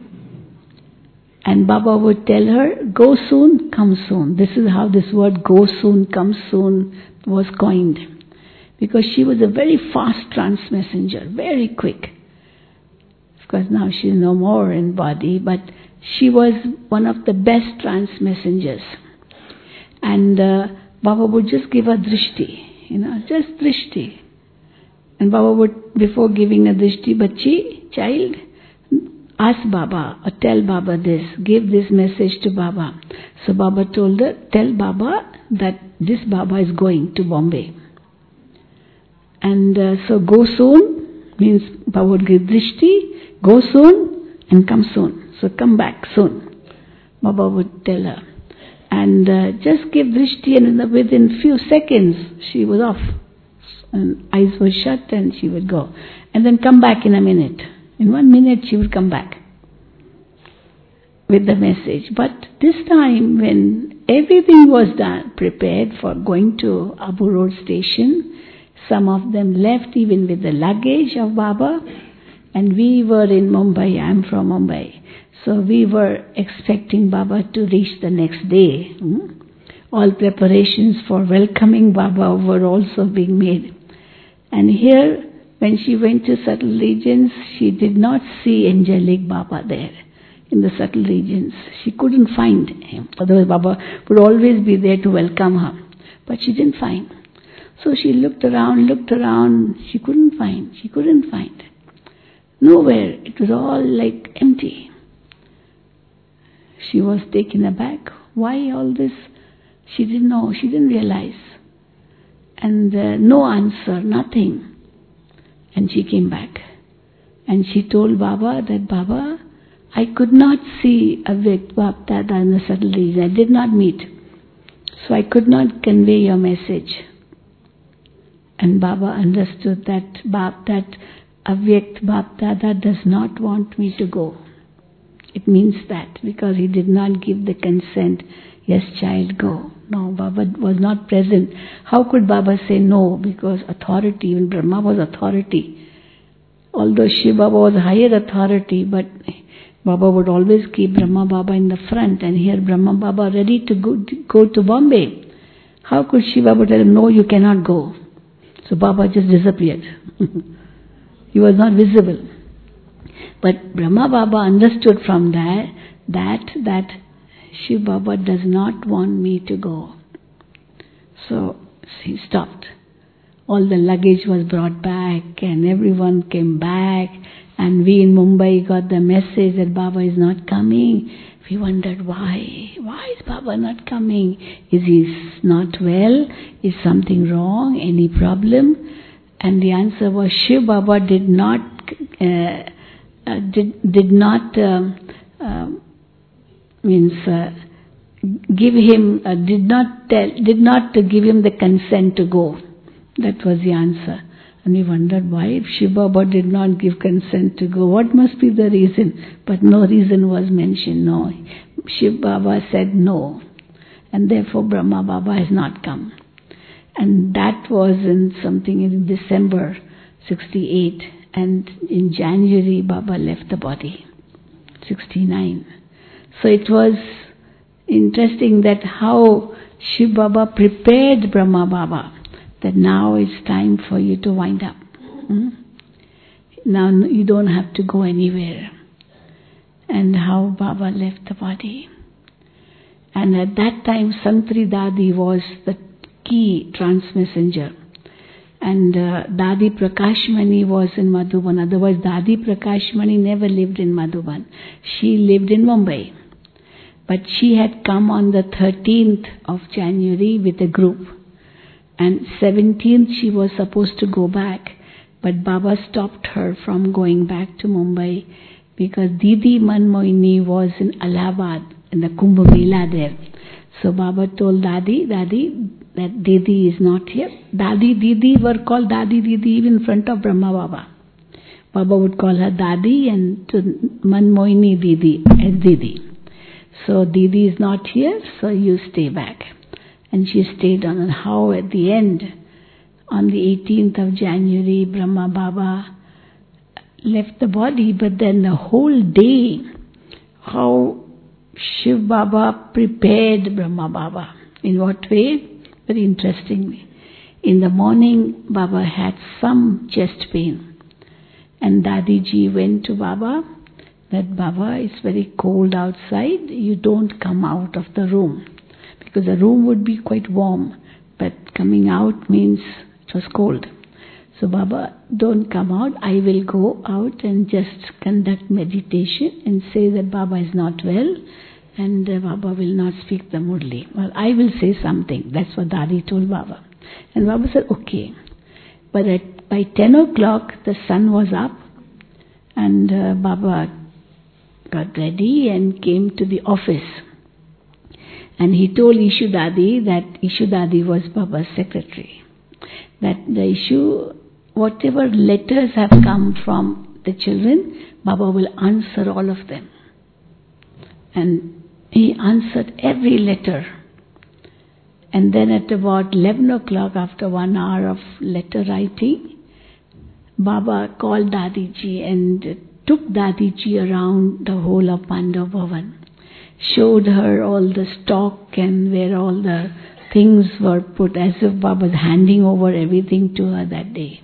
And Baba would tell her, go soon, come soon. This is how this word go soon, come soon was coined. Because she was a very fast trance messenger, very quick. Of course now she is no more in body, but she was one of the best trance messengers. And uh, Baba would just give a drishti, you know, just drishti. And Baba would, before giving a drishti, bachi, child, ask Baba or tell Baba this, give this message to Baba. So Baba told her, tell Baba that this Baba is going to Bombay. And uh, so go soon means Baba would give drishti, go soon and come soon. So come back soon, Baba would tell her. And uh, just give drishti, and within few seconds she was off. And eyes were shut and she would go. And then come back in a minute. In one minute she would come back with the message. But this time when everything was done, prepared for going to Abu Road station, some of them left even with the luggage of Baba. And we were in Mumbai, I am from Mumbai. So we were expecting Baba to reach the next day. Hmm? All preparations for welcoming Baba were also being made. And here, when she went to subtle regions, she did not see angelic Baba there in the subtle regions. She couldn't find him. Otherwise, Baba would always be there to welcome her. But she didn't find. So she looked around, looked around. She couldn't find. She couldn't find. Nowhere. It was all like empty. She was taken aback. Why all this? She didn't know. She didn't realize. And uh, no answer, nothing. And she came back. And she told Baba that, Baba, I could not see Avyakt Bap Dada in the subtle region. I did not meet. So I could not convey your message. And Baba understood that Bap, that Avyakt Bap Dada does not want me to go. It means that because he did not give the consent, yes child, go. No, Baba was not present. How could Baba say no? Because authority, even Brahma was authority. Although Shiv Baba was higher authority, but Baba would always keep Brahma Baba in the front, and here Brahma Baba ready to go, to go to Bombay. How could Shiv Baba tell him, no, you cannot go? So Baba just disappeared. He was not visible. But Brahma Baba understood from that, that, that Shiv Baba does not want me to go. So he stopped. All the luggage was brought back and everyone came back, and we in Mumbai got the message that Baba is not coming. We wondered why. Why is Baba not coming? Is he not well? Is something wrong? Any problem? And the answer was Shiv Baba did not uh, uh, did did not uh, uh, means uh, give him uh, did not tell did not give him the consent to go. That was the answer. And we wondered why if Shiv Baba did not give consent to go, what must be the reason? But no reason was mentioned. No, Shiv Baba said no, and therefore Brahma Baba has not come. And that was in something in December sixty-eight, and in January Baba left the body, sixty-nine. So it was interesting that how Shiv Baba prepared Brahma Baba, that now it's time for you to wind up. Hmm? Now you don't have to go anywhere. And how Baba left the body. And at that time Santri Dadi was the key trans-messenger. And uh, Dadi Prakashmani was in Madhuban. Otherwise Dadi Prakashmani never lived in Madhuban. She lived in Mumbai. But she had come on the thirteenth of January with a group. And seventeenth she was supposed to go back. But Baba stopped her from going back to Mumbai because Didi Manmohini was in Allahabad in the Kumbh Mela there. So Baba told Dadi, Dadi, that Didi is not here. Dadi, Didi were called Dadi, Didi even in front of Brahma Baba. Baba would call her Dadi and to Manmohini Didi as Didi. So Didi is not here, so you stay back. And she stayed on. And how at the end, on the eighteenth of January, Brahma Baba left the body, but then the whole day, how Shiv Baba prepared Brahma Baba. In what way? Very interestingly. In the morning, Baba had some chest pain. And Dadiji went to Baba, that Baba, it's very cold outside, you don't come out of the room. Because the room would be quite warm, but coming out means it was cold. So Baba, don't come out, I will go out and just conduct meditation and say that Baba is not well and uh, Baba will not speak the Murli. Well, I will say something. That's what Dadi told Baba. And Baba said, okay. But at by ten o'clock the sun was up, and uh, Baba got ready and came to the office. And he told Ishu Dadi that Ishu Dadi was Baba's secretary. That the issue, whatever letters have come from the children, Baba will answer all of them. And he answered every letter. And then at about eleven o'clock, after one hour of letter writing, Baba called Dadiji and took Dadiji around the whole of Pandav Bhavan. Showed her all the stock and where all the things were put, as if Baba was handing over everything to her that day.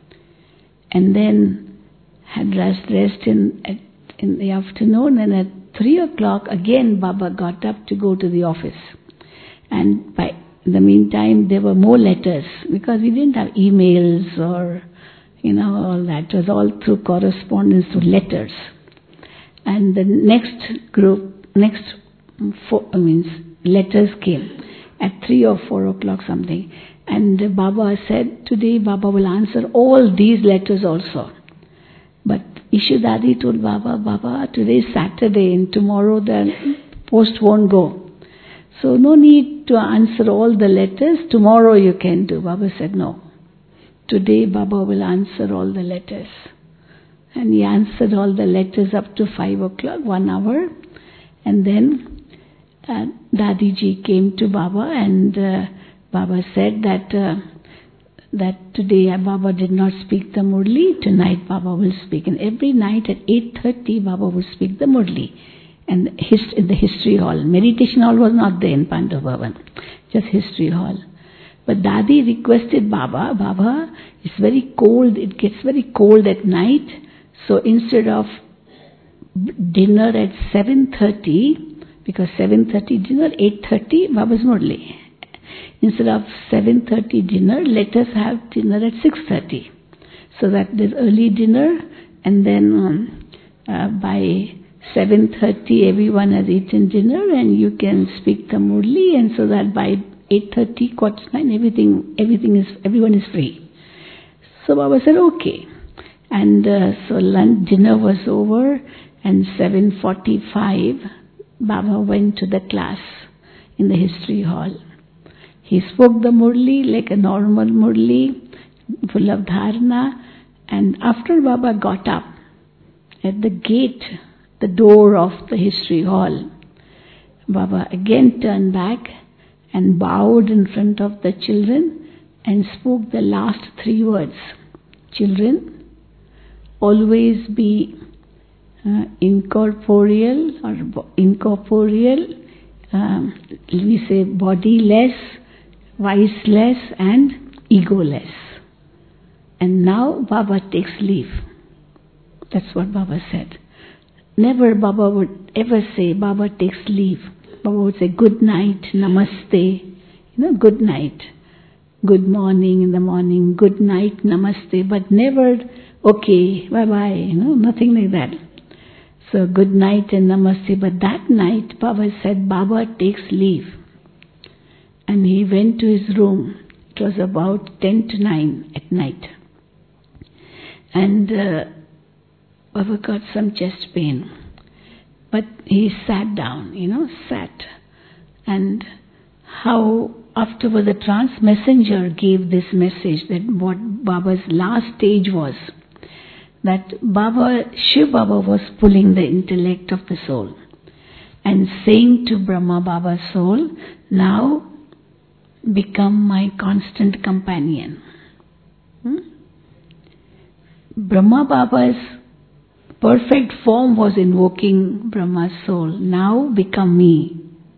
And then had rest, rest in, at, in the afternoon, and at three o'clock again Baba got up to go to the office. And by in the meantime there were more letters, because we didn't have emails or, you know, all that. It was all through correspondence, through letters. And the next group, next four, I mean, letters came at three or four o'clock something. And Baba said, today Baba will answer all these letters also. But Ishu Dadi told Baba, Baba, today is Saturday and tomorrow the post won't go. So no need to answer all the letters, tomorrow you can do. Baba said, no. Today Baba will answer all the letters. And he answered all the letters up to five o'clock, one hour. And then uh, Dadiji came to Baba, and uh, Baba said that uh, that today Baba did not speak the Murli, tonight Baba will speak. And every night at eight thirty Baba will speak the Murli. And hist- in the history hall. Meditation hall was not there in Pandav Bhavan, just history hall. But Dadi requested Baba, Baba, it's very cold, it gets very cold at night, so instead of dinner at seven thirty, because seven thirty dinner, eight thirty Baba's Murli. Instead of seven thirty dinner, let us have dinner at six thirty. So that there's early dinner, and then um, uh, by seven thirty everyone has eaten dinner and you can speak the Murli, and so that by eight thirty, quarter to nine, everything, everything is, everyone is free. So Baba said, okay. And uh, so lunch, dinner was over, and seven forty-five, Baba went to the class in the history hall. He spoke the Murli like a normal Murli, full of dharana, and after Baba got up, at the gate, the door of the history hall, Baba again turned back and bowed in front of the children and spoke the last three words. Children, always be uh, incorporeal or incorporeal, um, we say bodiless, viceless and egoless. And now Baba takes leave. That's what Baba said. Never Baba would ever say, Baba takes leave. Baba would say, good night, namaste, you know, good night. Good morning in the morning, good night, namaste, but never, okay, bye-bye, you know, nothing like that. So good night and namaste, but that night Baba said, Baba takes leave. And he went to his room. It was about ten to nine at night. And uh, Baba got some chest pain. But he sat down, you know, sat. And how afterward the trance messenger gave this message that what Baba's last stage was. That Baba, Shiv Baba was pulling the intellect of the soul and saying to Brahma Baba's soul, now become my constant companion. Hmm? Brahma Baba's perfect form was invoking Brahma's soul. Now become me.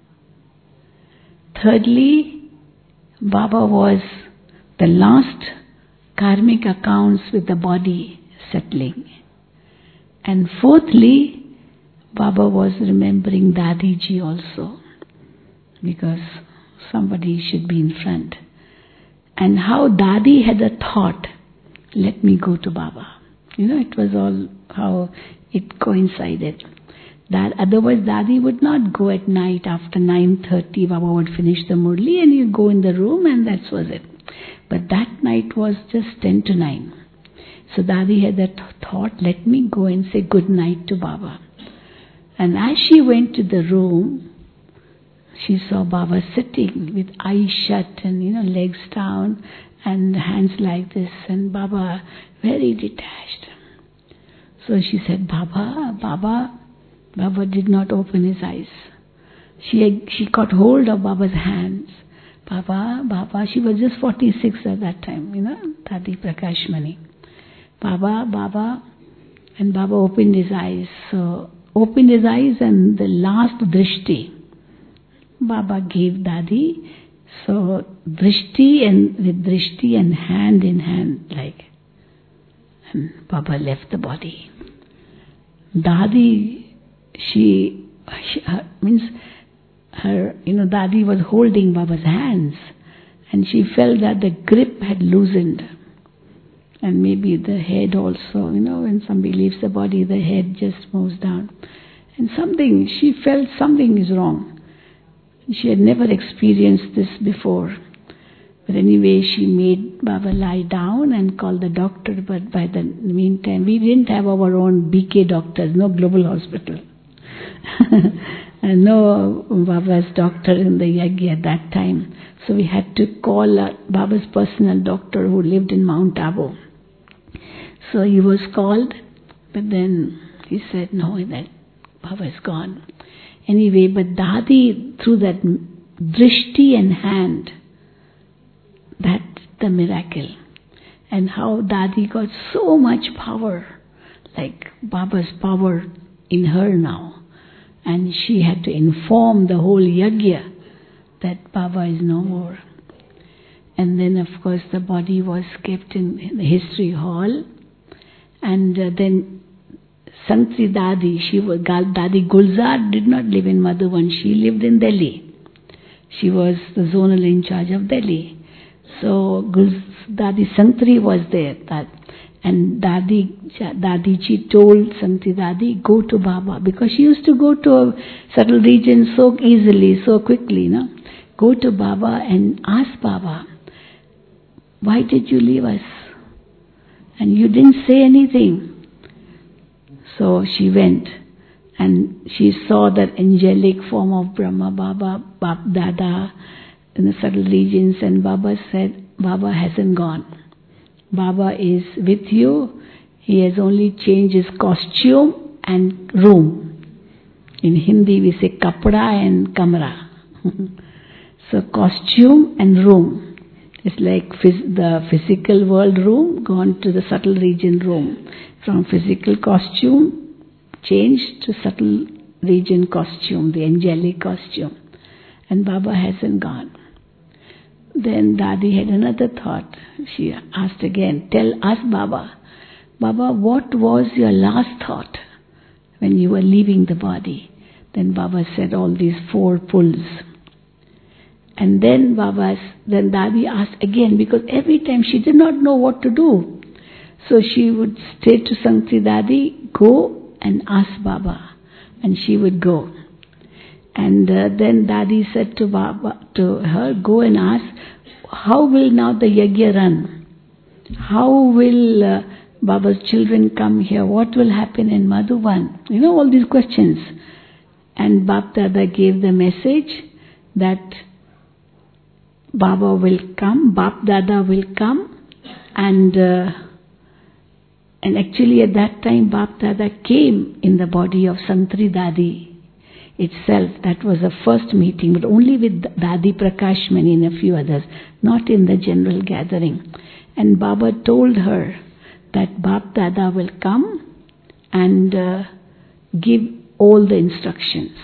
Thirdly, Baba was the last karmic accounts with the body settling. And fourthly, Baba was remembering Dadiji also, because somebody should be in front. And how Dadi had a thought, let me go to Baba. You know, it was all how it coincided. That otherwise Dadi would not go at night after nine thirty. Baba would finish the Murli and he'd go in the room, and that was it. But that night was just ten to nine. So Dadi had that thought, let me go and say good night to Baba. And as she went to the room, she saw Baba sitting with eyes shut and, you know, legs down and hands like this, and Baba very detached. So she said, Baba, Baba. Baba did not open his eyes. She she caught hold of Baba's hands. Baba, Baba, she was just forty-six at that time, you know, Dadi Prakashmani. Baba, Baba, and Baba opened his eyes. So, opened his eyes and the last drishti Baba gave Dadi. So, drishti and with drishti and hand in hand, like, and Baba left the body. Dadi, she, she her, means her, you know, Dadi was holding Baba's hands, and she felt that the grip had loosened, and maybe the head also, you know, when somebody leaves the body, the head just moves down, and something, she felt something is wrong. She had never experienced this before. But anyway, she made Baba lie down and called the doctor. But by the meantime, we didn't have our own B K doctors, no global hospital. And no Baba's doctor in the Yagi at that time. So we had to call uh, Baba's personal doctor who lived in Mount Abu. So he was called, but then he said, no, that Baba is gone. Anyway, but Dadi, through that drishti and hand, that's the miracle. And how Dadi got so much power, like Baba's power in her now. And she had to inform the whole yajna that Baba is no more. And then of course the body was kept in the history hall. And uh, then Santri Dadi, she was, Dadi Gulzar did not live in Madhuban, she lived in Delhi. She was the zonal in charge of Delhi. So Gul, Dadi Santri was there. That, and Dadi, Dadiji told Santri Dadi, go to Baba. Because she used to go to a subtle region so easily, so quickly. No? Go to Baba and ask Baba, why did you leave us? And you didn't say anything. So she went and she saw that angelic form of Brahma Baba, Bab Dada in the subtle regions, and Baba said, Baba hasn't gone. Baba is with you. He has only changed his costume and room. In Hindi we say kapda and kamra. So costume and room. It's like phys- the physical world room gone to the subtle region room. From physical costume changed to subtle region costume, the angelic costume. And Baba hasn't gone. Then Dadi had another thought. She asked again, tell us Baba, Baba, what was your last thought when you were leaving the body? Then Baba said all these four pulls. And then Baba, then Dadi asked again, because every time she did not know what to do. So she would say to Santri Dadi, go and ask Baba. And she would go. And uh, then Dadi said to Baba, to her, go and ask, how will now the yajna run? How will uh, Baba's children come here? What will happen in Madhuban? You know, all these questions. And Bab Dada gave the message that Baba will come, Bab Dada will come, and uh, and actually at that time Bab Dada came in the body of Santri Dadi itself. That was the first meeting, but only with Dadi Prakashmani and a few others, not in the general gathering. And Baba told her that Bab Dada will come and uh, give all the instructions.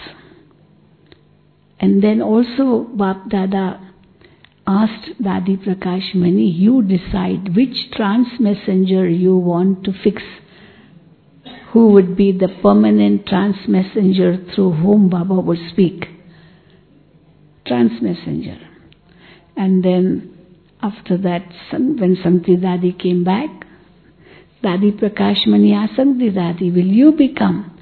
And then also Bab Dada asked Dadi Prakashmani, you decide which trance messenger you want to fix. Who would be the permanent trance messenger through whom Baba would speak? Trance messenger. And then after that, when Santri Dadi came back, Dadi Prakashmani asked Santri Dadi, will you become?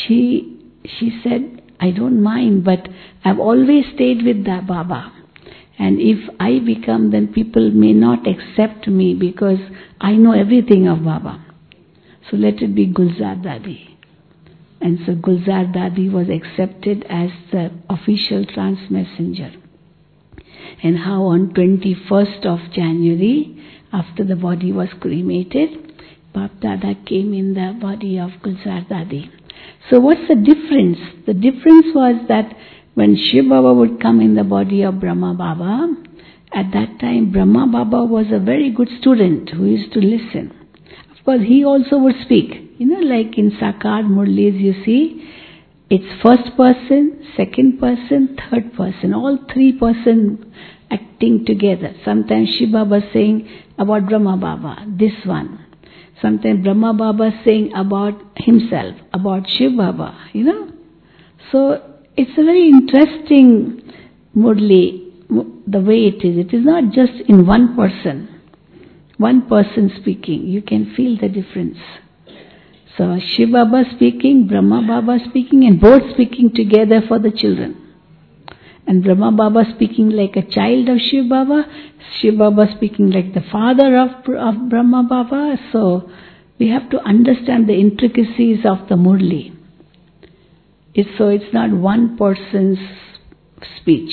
She, she said, I don't mind, but I've always stayed with the Baba. And if I become, then people may not accept me because I know everything of Baba. So let it be Gulzar Dadi. And so Gulzar Dadi was accepted as the official trance messenger. And how on twenty-first of January, after the body was cremated, Bap Dada came in the body of Gulzar Dadi. So what's the difference? The difference was that when Shiv Baba would come in the body of Brahma Baba, at that time Brahma Baba was a very good student who used to listen. Of course, he also would speak. You know, like in Sakar Murlis, you see, it's first person, second person, third person, all three persons acting together. Sometimes Shiv Baba saying about Brahma Baba, this one. Sometimes Brahma Baba saying about himself, about Shiv Baba, you know. So it's a very interesting Murli, the way it is. It is not just in one person, one person speaking. You can feel the difference. So Shiv Baba speaking, Brahma Baba speaking, and both speaking together for the children. And Brahma Baba speaking like a child of Shiv Baba, Shiv Baba speaking like the father of, of Brahma Baba. So we have to understand the intricacies of the Murli. It's, so it's not one person's speech.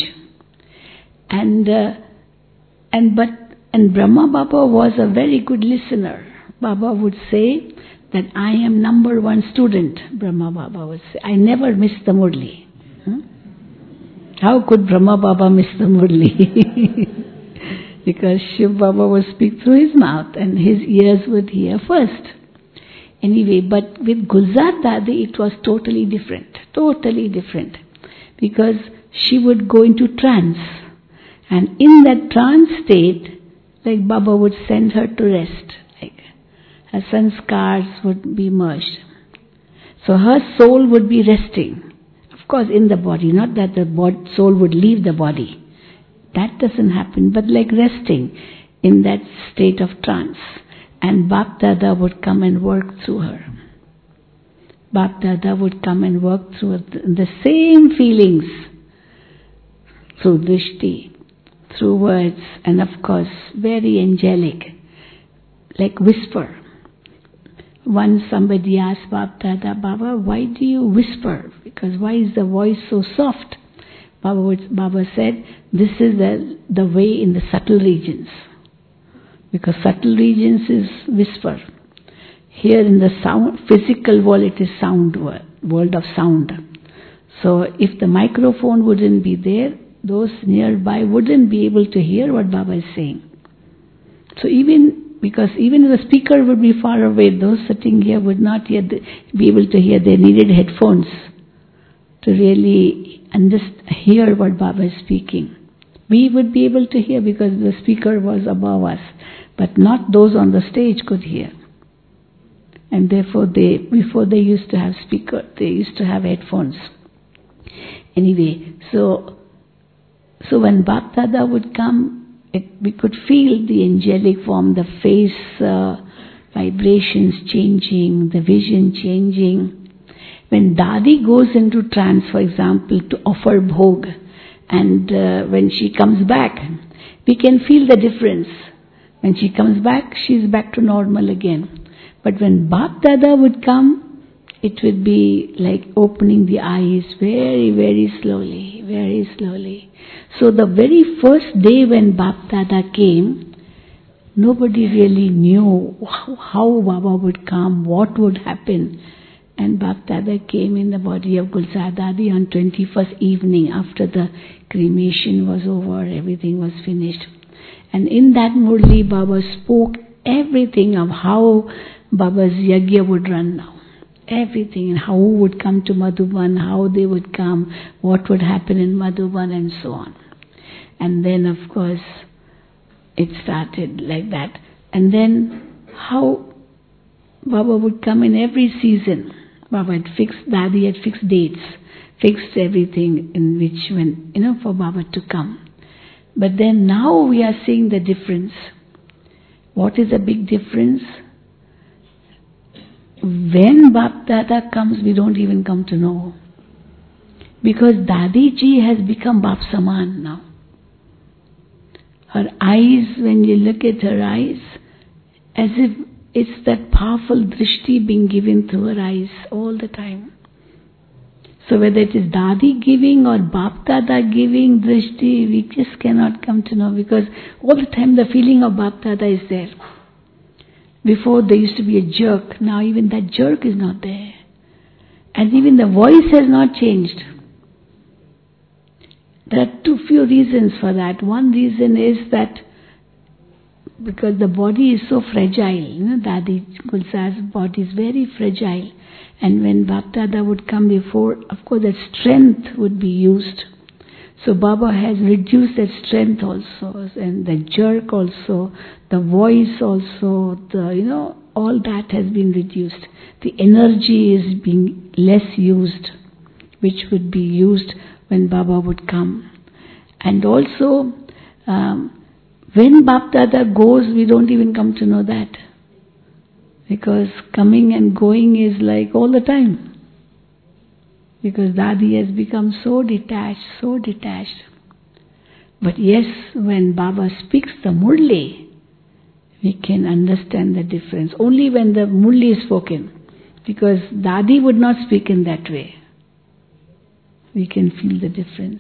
And uh, and but and Brahma Baba was a very good listener. Baba would say that I am number one student. Brahma Baba would say, I never miss the Murli. Hmm? How could Brahma Baba miss the Murli? Because Shiv Baba would speak through his mouth and his ears would hear first. Anyway, but with Gulzar Dadi it was totally different. Totally different. Because she would go into trance. And in that trance state, like Baba would send her to rest. Like her sanskars would be merged. So her soul would be resting. Of course, in the body, not that the bod- soul would leave the body. That doesn't happen, but like resting in that state of trance. And Bap Dada would come and work through her. Bap Dada would come and work through her. The same feelings through drishti, through words, and of course, very angelic, like whisper. Once somebody asked Bap Dada, Baba, why do you whisper? Because why is the voice so soft? Baba, would, Baba said, this is the, the way in the subtle regions. Because subtle regions is whisper. Here in the sound, physical world, it is sound world, world of sound. So if the microphone wouldn't be there, those nearby wouldn't be able to hear what Baba is saying. So even, because even if the speaker would be far away, those sitting here would not yet be able to hear. They needed headphones to really understand, hear what Baba is speaking. We would be able to hear because the speaker was above us, but not those on the stage could hear. And therefore they, before they used to have speaker, they used to have headphones. Anyway, so so when Bap Dada would come, it, we could feel the angelic form, the face uh, vibrations changing, the vision changing. When Dadi goes into trance, for example, to offer bhog, and uh, when she comes back, we can feel the difference. When she comes back, she's back to normal again. But when Bap Dada would come, it would be like opening the eyes very, very slowly, very slowly. So the very first day when Bap Dada came, nobody really knew how Baba would come, what would happen. And Bap Dada came in the body of Gulzar Dadi on twenty-first evening after the cremation was over, everything was finished. And in that Murli, Baba spoke everything of how Baba's yagya would run now. Everything, and how who would come to Madhuban, how they would come, what would happen in Madhuban, and so on. And then, of course, it started like that. And then how Baba would come in every season. Baba had fixed, Dadi had fixed dates, fixed everything in which when, you know, for Baba to come. But then now we are seeing the difference. What is the big difference? When Bap Dada comes, we don't even come to know. Because Dadi Ji has become Bap Saman now. Her eyes, when you look at her eyes, as if it's that powerful drishti being given through her eyes all the time. So whether it is Dadi giving or Bap Dada giving drishti, we just cannot come to know, because all the time the feeling of Bap Dada is there. Before there used to be a jerk, now even that jerk is not there. And even the voice has not changed. There are two few reasons for that. One reason is that because the body is so fragile, you know, Dadi Gulzar's body is very fragile. And when Bap Dada would come before, of course that strength would be used. So Baba has reduced that strength also, and the jerk also, the voice also, the, you know, all that has been reduced. The energy is being less used, which would be used when Baba would come. And also, um, when Bap Dada goes, we don't even come to know that. Because coming and going is like all the time. Because Dadi has become so detached, so detached. But yes, when Baba speaks the Murli, we can understand the difference. Only when the Murli is spoken. Because Dadi would not speak in that way. We can feel the difference.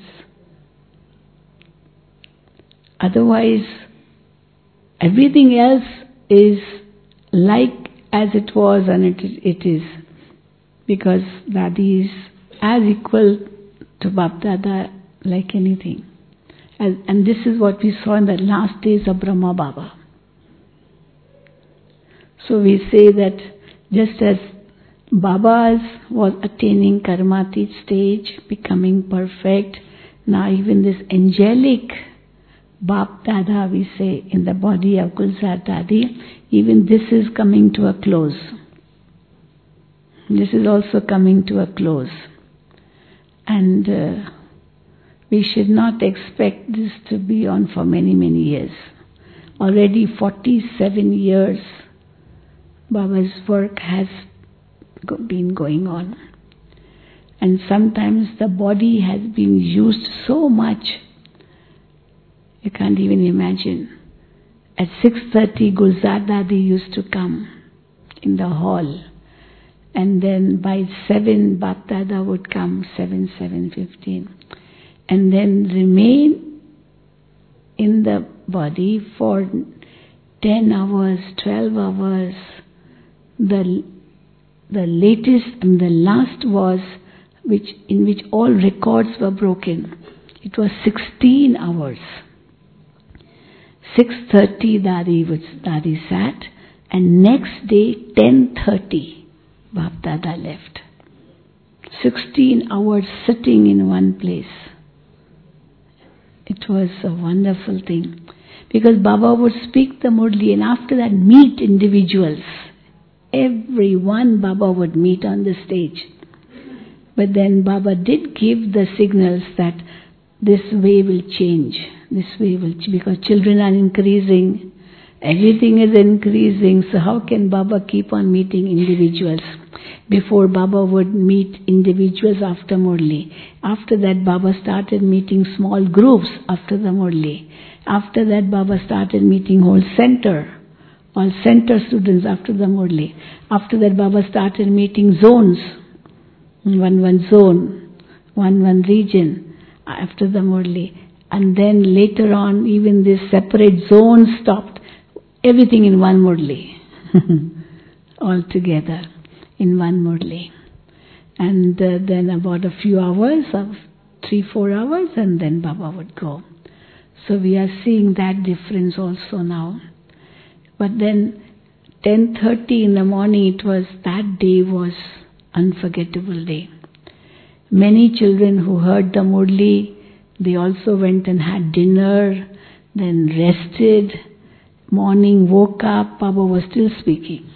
Otherwise, everything else is like as it was and it, it is. Because Dadi is as equal to Bap Dada like anything. And, and this is what we saw in the last days of Brahma Baba. So we say that just as Baba's was attaining Karmatit stage, becoming perfect, now even this angelic Bap Dada, we say, in the body of Gulzar Dadi, even this is coming to a close. This is also coming to a close. And uh, we should not expect this to be on for many, many years. Already forty-seven years Baba's work has go- been going on. And sometimes the body has been used so much, you can't even imagine. At six thirty, Gulzar Dadi used to come in the hall. And then by seven, Bap Dada would come, seven, seven fifteen. And then remain in the body for ten hours, twelve hours. The the latest and the last was which in which all records were broken. It was sixteen hours. six thirty Dadi was Dadi sat, and next day ten thirty Bap Dada left. sixteen hours sitting in one place. It was a wonderful thing. Because Baba would speak the Murli, and after that meet individuals. Everyone Baba would meet on the stage. But then Baba did give the signals that this way will change. This way will change. Because children are increasing. Everything is increasing. So how can Baba keep on meeting individuals? Before Baba would meet individuals after Murli. After that Baba started meeting small groups after the Murli. After that Baba started meeting whole center. All center students after the Murli. After that Baba started meeting zones. One one zone. One one region after the Murli. And then later on even this separate zones stopped. Everything in one Murli. All together in one Murli. And uh, then about a few hours, of three, four hours, and then Baba would go. So we are seeing that difference also now. But then ten thirty in the morning, it was, that day was unforgettable day. Many children who heard the Murli, they also went and had dinner, then rested. Morning woke up, Baba was still speaking.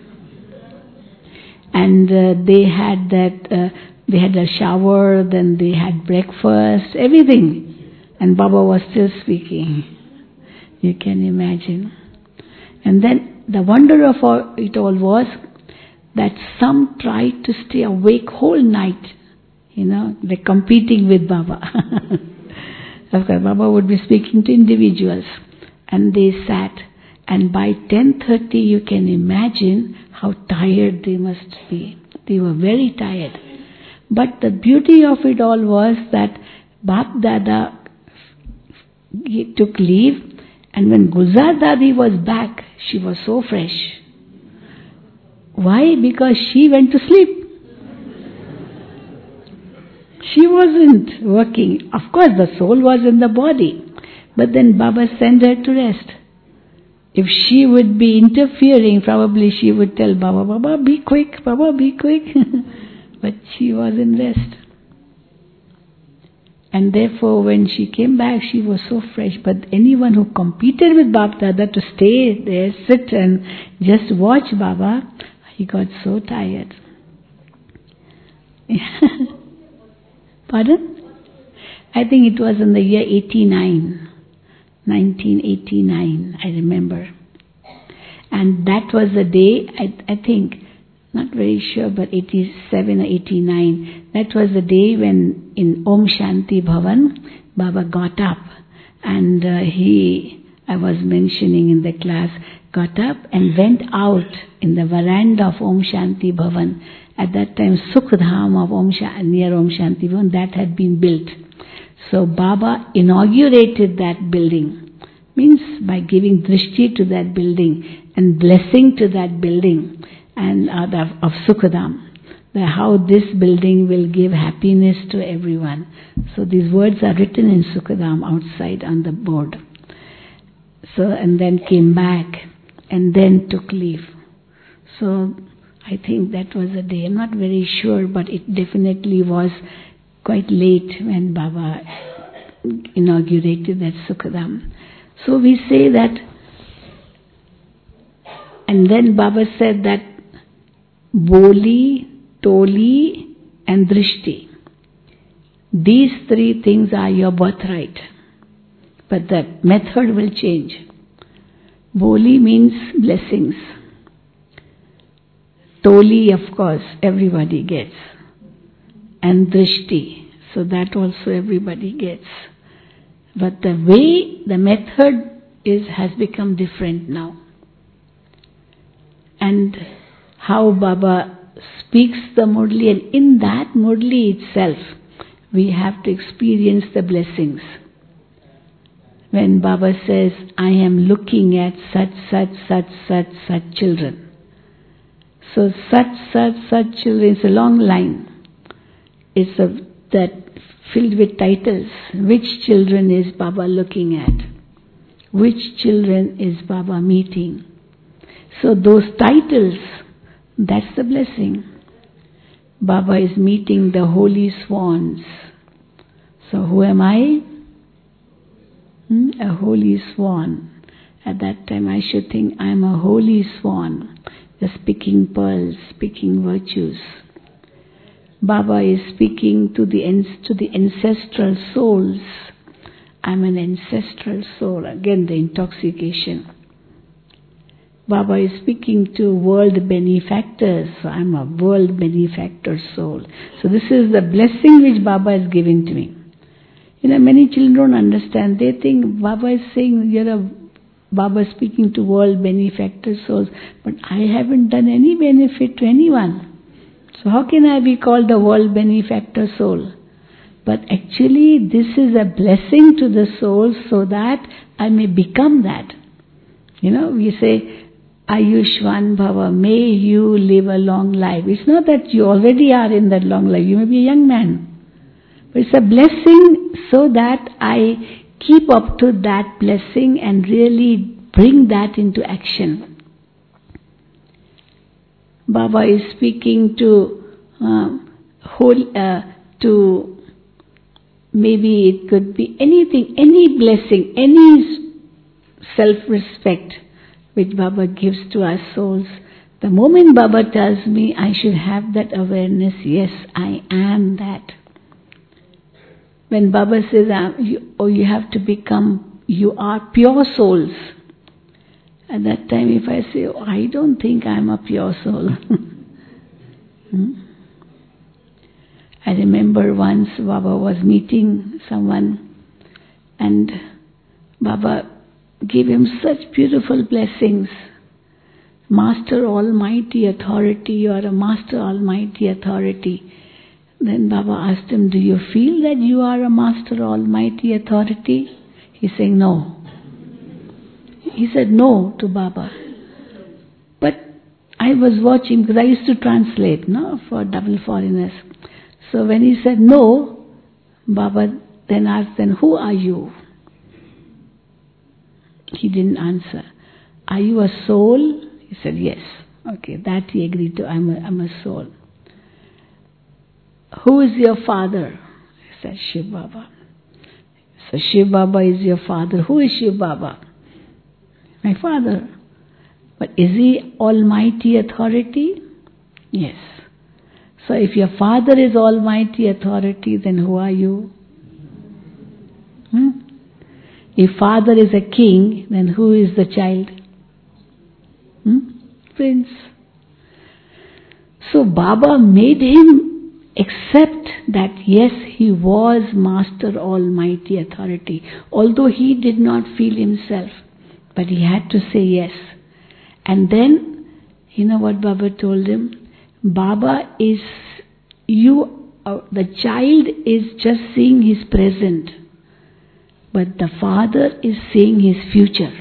And uh, they had that, uh, they had a shower, then they had breakfast, everything. And Baba was still speaking. You can imagine. And then the wonder of all, it all was that some tried to stay awake whole night. You know, they're competing with Baba. Of course, Baba would be speaking to individuals, and they sat, and by ten thirty you can imagine how tired they must be. They were very tired. But the beauty of it all was that Bap Dada took leave, and when Gulzar Dadi was back, she was so fresh. Why? Because she went to sleep. She wasn't working. Of course, the soul was in the body, but then Baba sent her to rest. If she would be interfering, probably she would tell Baba, Baba, be quick, Baba, be quick. But she was in rest. And therefore, when she came back, she was so fresh. But anyone who competed with Bap Dada to stay there, sit and just watch Baba, he got so tired. Pardon? I think it was in the year eighty-nine. nineteen eighty-nine, I remember. And that was the day, I, I think, not very sure, but eighty-seven or eighty-nine, that was the day when in Om Shanti Bhavan, Baba got up and uh, he, I was mentioning in the class, got up and went out in the veranda of Om Shanti Bhavan. At that time, Sukhdham of Om Shanti, near Om Shanti Bhavan, that had been built. So Baba inaugurated that building, means by giving drishti to that building and blessing to that building and uh, of Sukhdham, that how this building will give happiness to everyone. So these words are written in Sukhdham outside on the board. So and then came back and then took leave. So I think that was a day. I'm not very sure, but it definitely was quite late when Baba inaugurated that Sukhdham. So we say that, and then Baba said that Boli, Toli and Drishti, these three things are your birthright. But the method will change. Boli means blessings. Toli, of course, everybody gets. And Drishti, so that also everybody gets. But the way, the method is has become different now. And how Baba speaks the Murli, and in that Murli itself, we have to experience the blessings. When Baba says, I am looking at such, such, such, such, such children. So such, such, such children, it's a long line. It's a, that filled with titles. Which children is Baba looking at? Which children is Baba meeting? So those titles, that's the blessing. Baba is meeting the holy swans. So who am I? Hmm? A holy swan. At that time I should think I am a holy swan, just picking pearls, picking virtues. Baba is speaking to the to the ancestral souls. I'm an ancestral soul. Again, the intoxication. Baba is speaking to world benefactors. So I'm a world benefactor soul. So this is the blessing which Baba is giving to me. You know, many children don't understand. They think Baba is saying you're a Baba speaking to world benefactor souls, but I haven't done any benefit to anyone. So how can I be called the world benefactor soul? But actually this is a blessing to the soul so that I may become that. You know, we say, Ayushvan Bhava, may you live a long life. It's not that you already are in that long life. You may be a young man. But it's a blessing so that I keep up to that blessing and really bring that into action. Baba is speaking to uh, whole, uh, to maybe it could be anything, any blessing, any self-respect which Baba gives to our souls. The moment Baba tells me I should have that awareness, yes, I am that. When Baba says, oh, you have to become, you are pure souls. At that time, if I say, oh, I don't think I'm a pure soul. hmm? I remember once Baba was meeting someone And Baba gave him such beautiful blessings. Master Almighty Authority, you are a Master Almighty Authority. Then Baba asked him, do you feel that you are a Master Almighty Authority? He's saying no. He said no to Baba. But I was watching, because I used to translate, no, for double foreigners. So when he said no, Baba then asked, then who are you? He didn't answer. Are you a soul? He said yes. Okay, that he agreed to. I'm a, I'm a soul. Who is your father? He said Shiv Baba. So Shiv Baba is your father. Who is Shiv Baba? My father. But is he Almighty Authority? Yes. So if your father is Almighty Authority, then who are you? Hmm? If father is a king, then who is the child? Hmm? Prince. So Baba made him accept that yes, he was Master Almighty Authority, although he did not feel himself, but he had to say yes. And then, you know what Baba told him? Baba is, you, uh, the child is just seeing his present, but the father is seeing his future.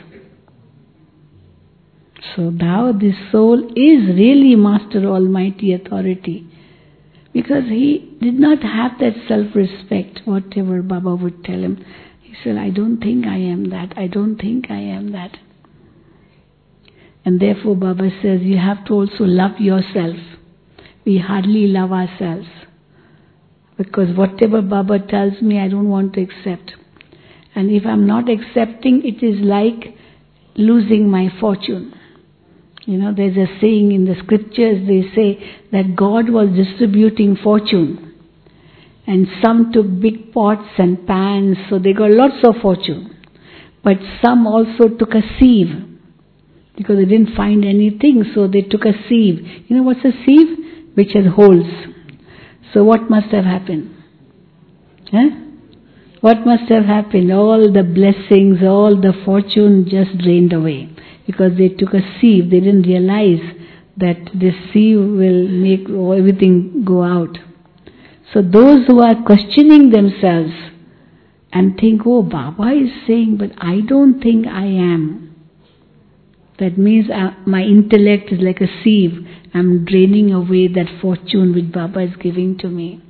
So now this soul is really Master Almighty Authority, because he did not have that self-respect, whatever Baba would tell him. He said, I don't think I am that, I don't think I am that. And therefore Baba says, you have to also love yourself. We hardly love ourselves, because whatever Baba tells me, I don't want to accept. And if I'm not accepting, it is like losing my fortune. You know, there's a saying in the scriptures, they say that God was distributing fortune. And some took big pots and pans, so they got lots of fortune. But some also took a sieve, because they didn't find anything, so they took a sieve. You know what's a sieve? Which has holes. So what must have happened? Huh? What must have happened? All the blessings, all the fortune just drained away, because they took a sieve. They didn't realize that this sieve will make everything go out. So those who are questioning themselves and think, oh, Baba is saying, but I don't think I am. That means uh, my intellect is like a sieve. I'm draining away that fortune which Baba is giving to me.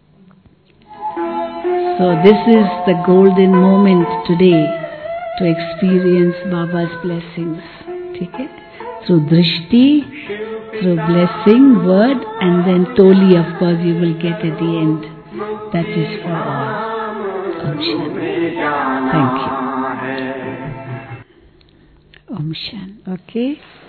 So this is the golden moment today to experience Baba's blessings. Okay? Through drishti, through blessing, word, and then toli, of course, you will get at the end. That is for all. Om Shanti. Thank you. Om Shanti. Okay?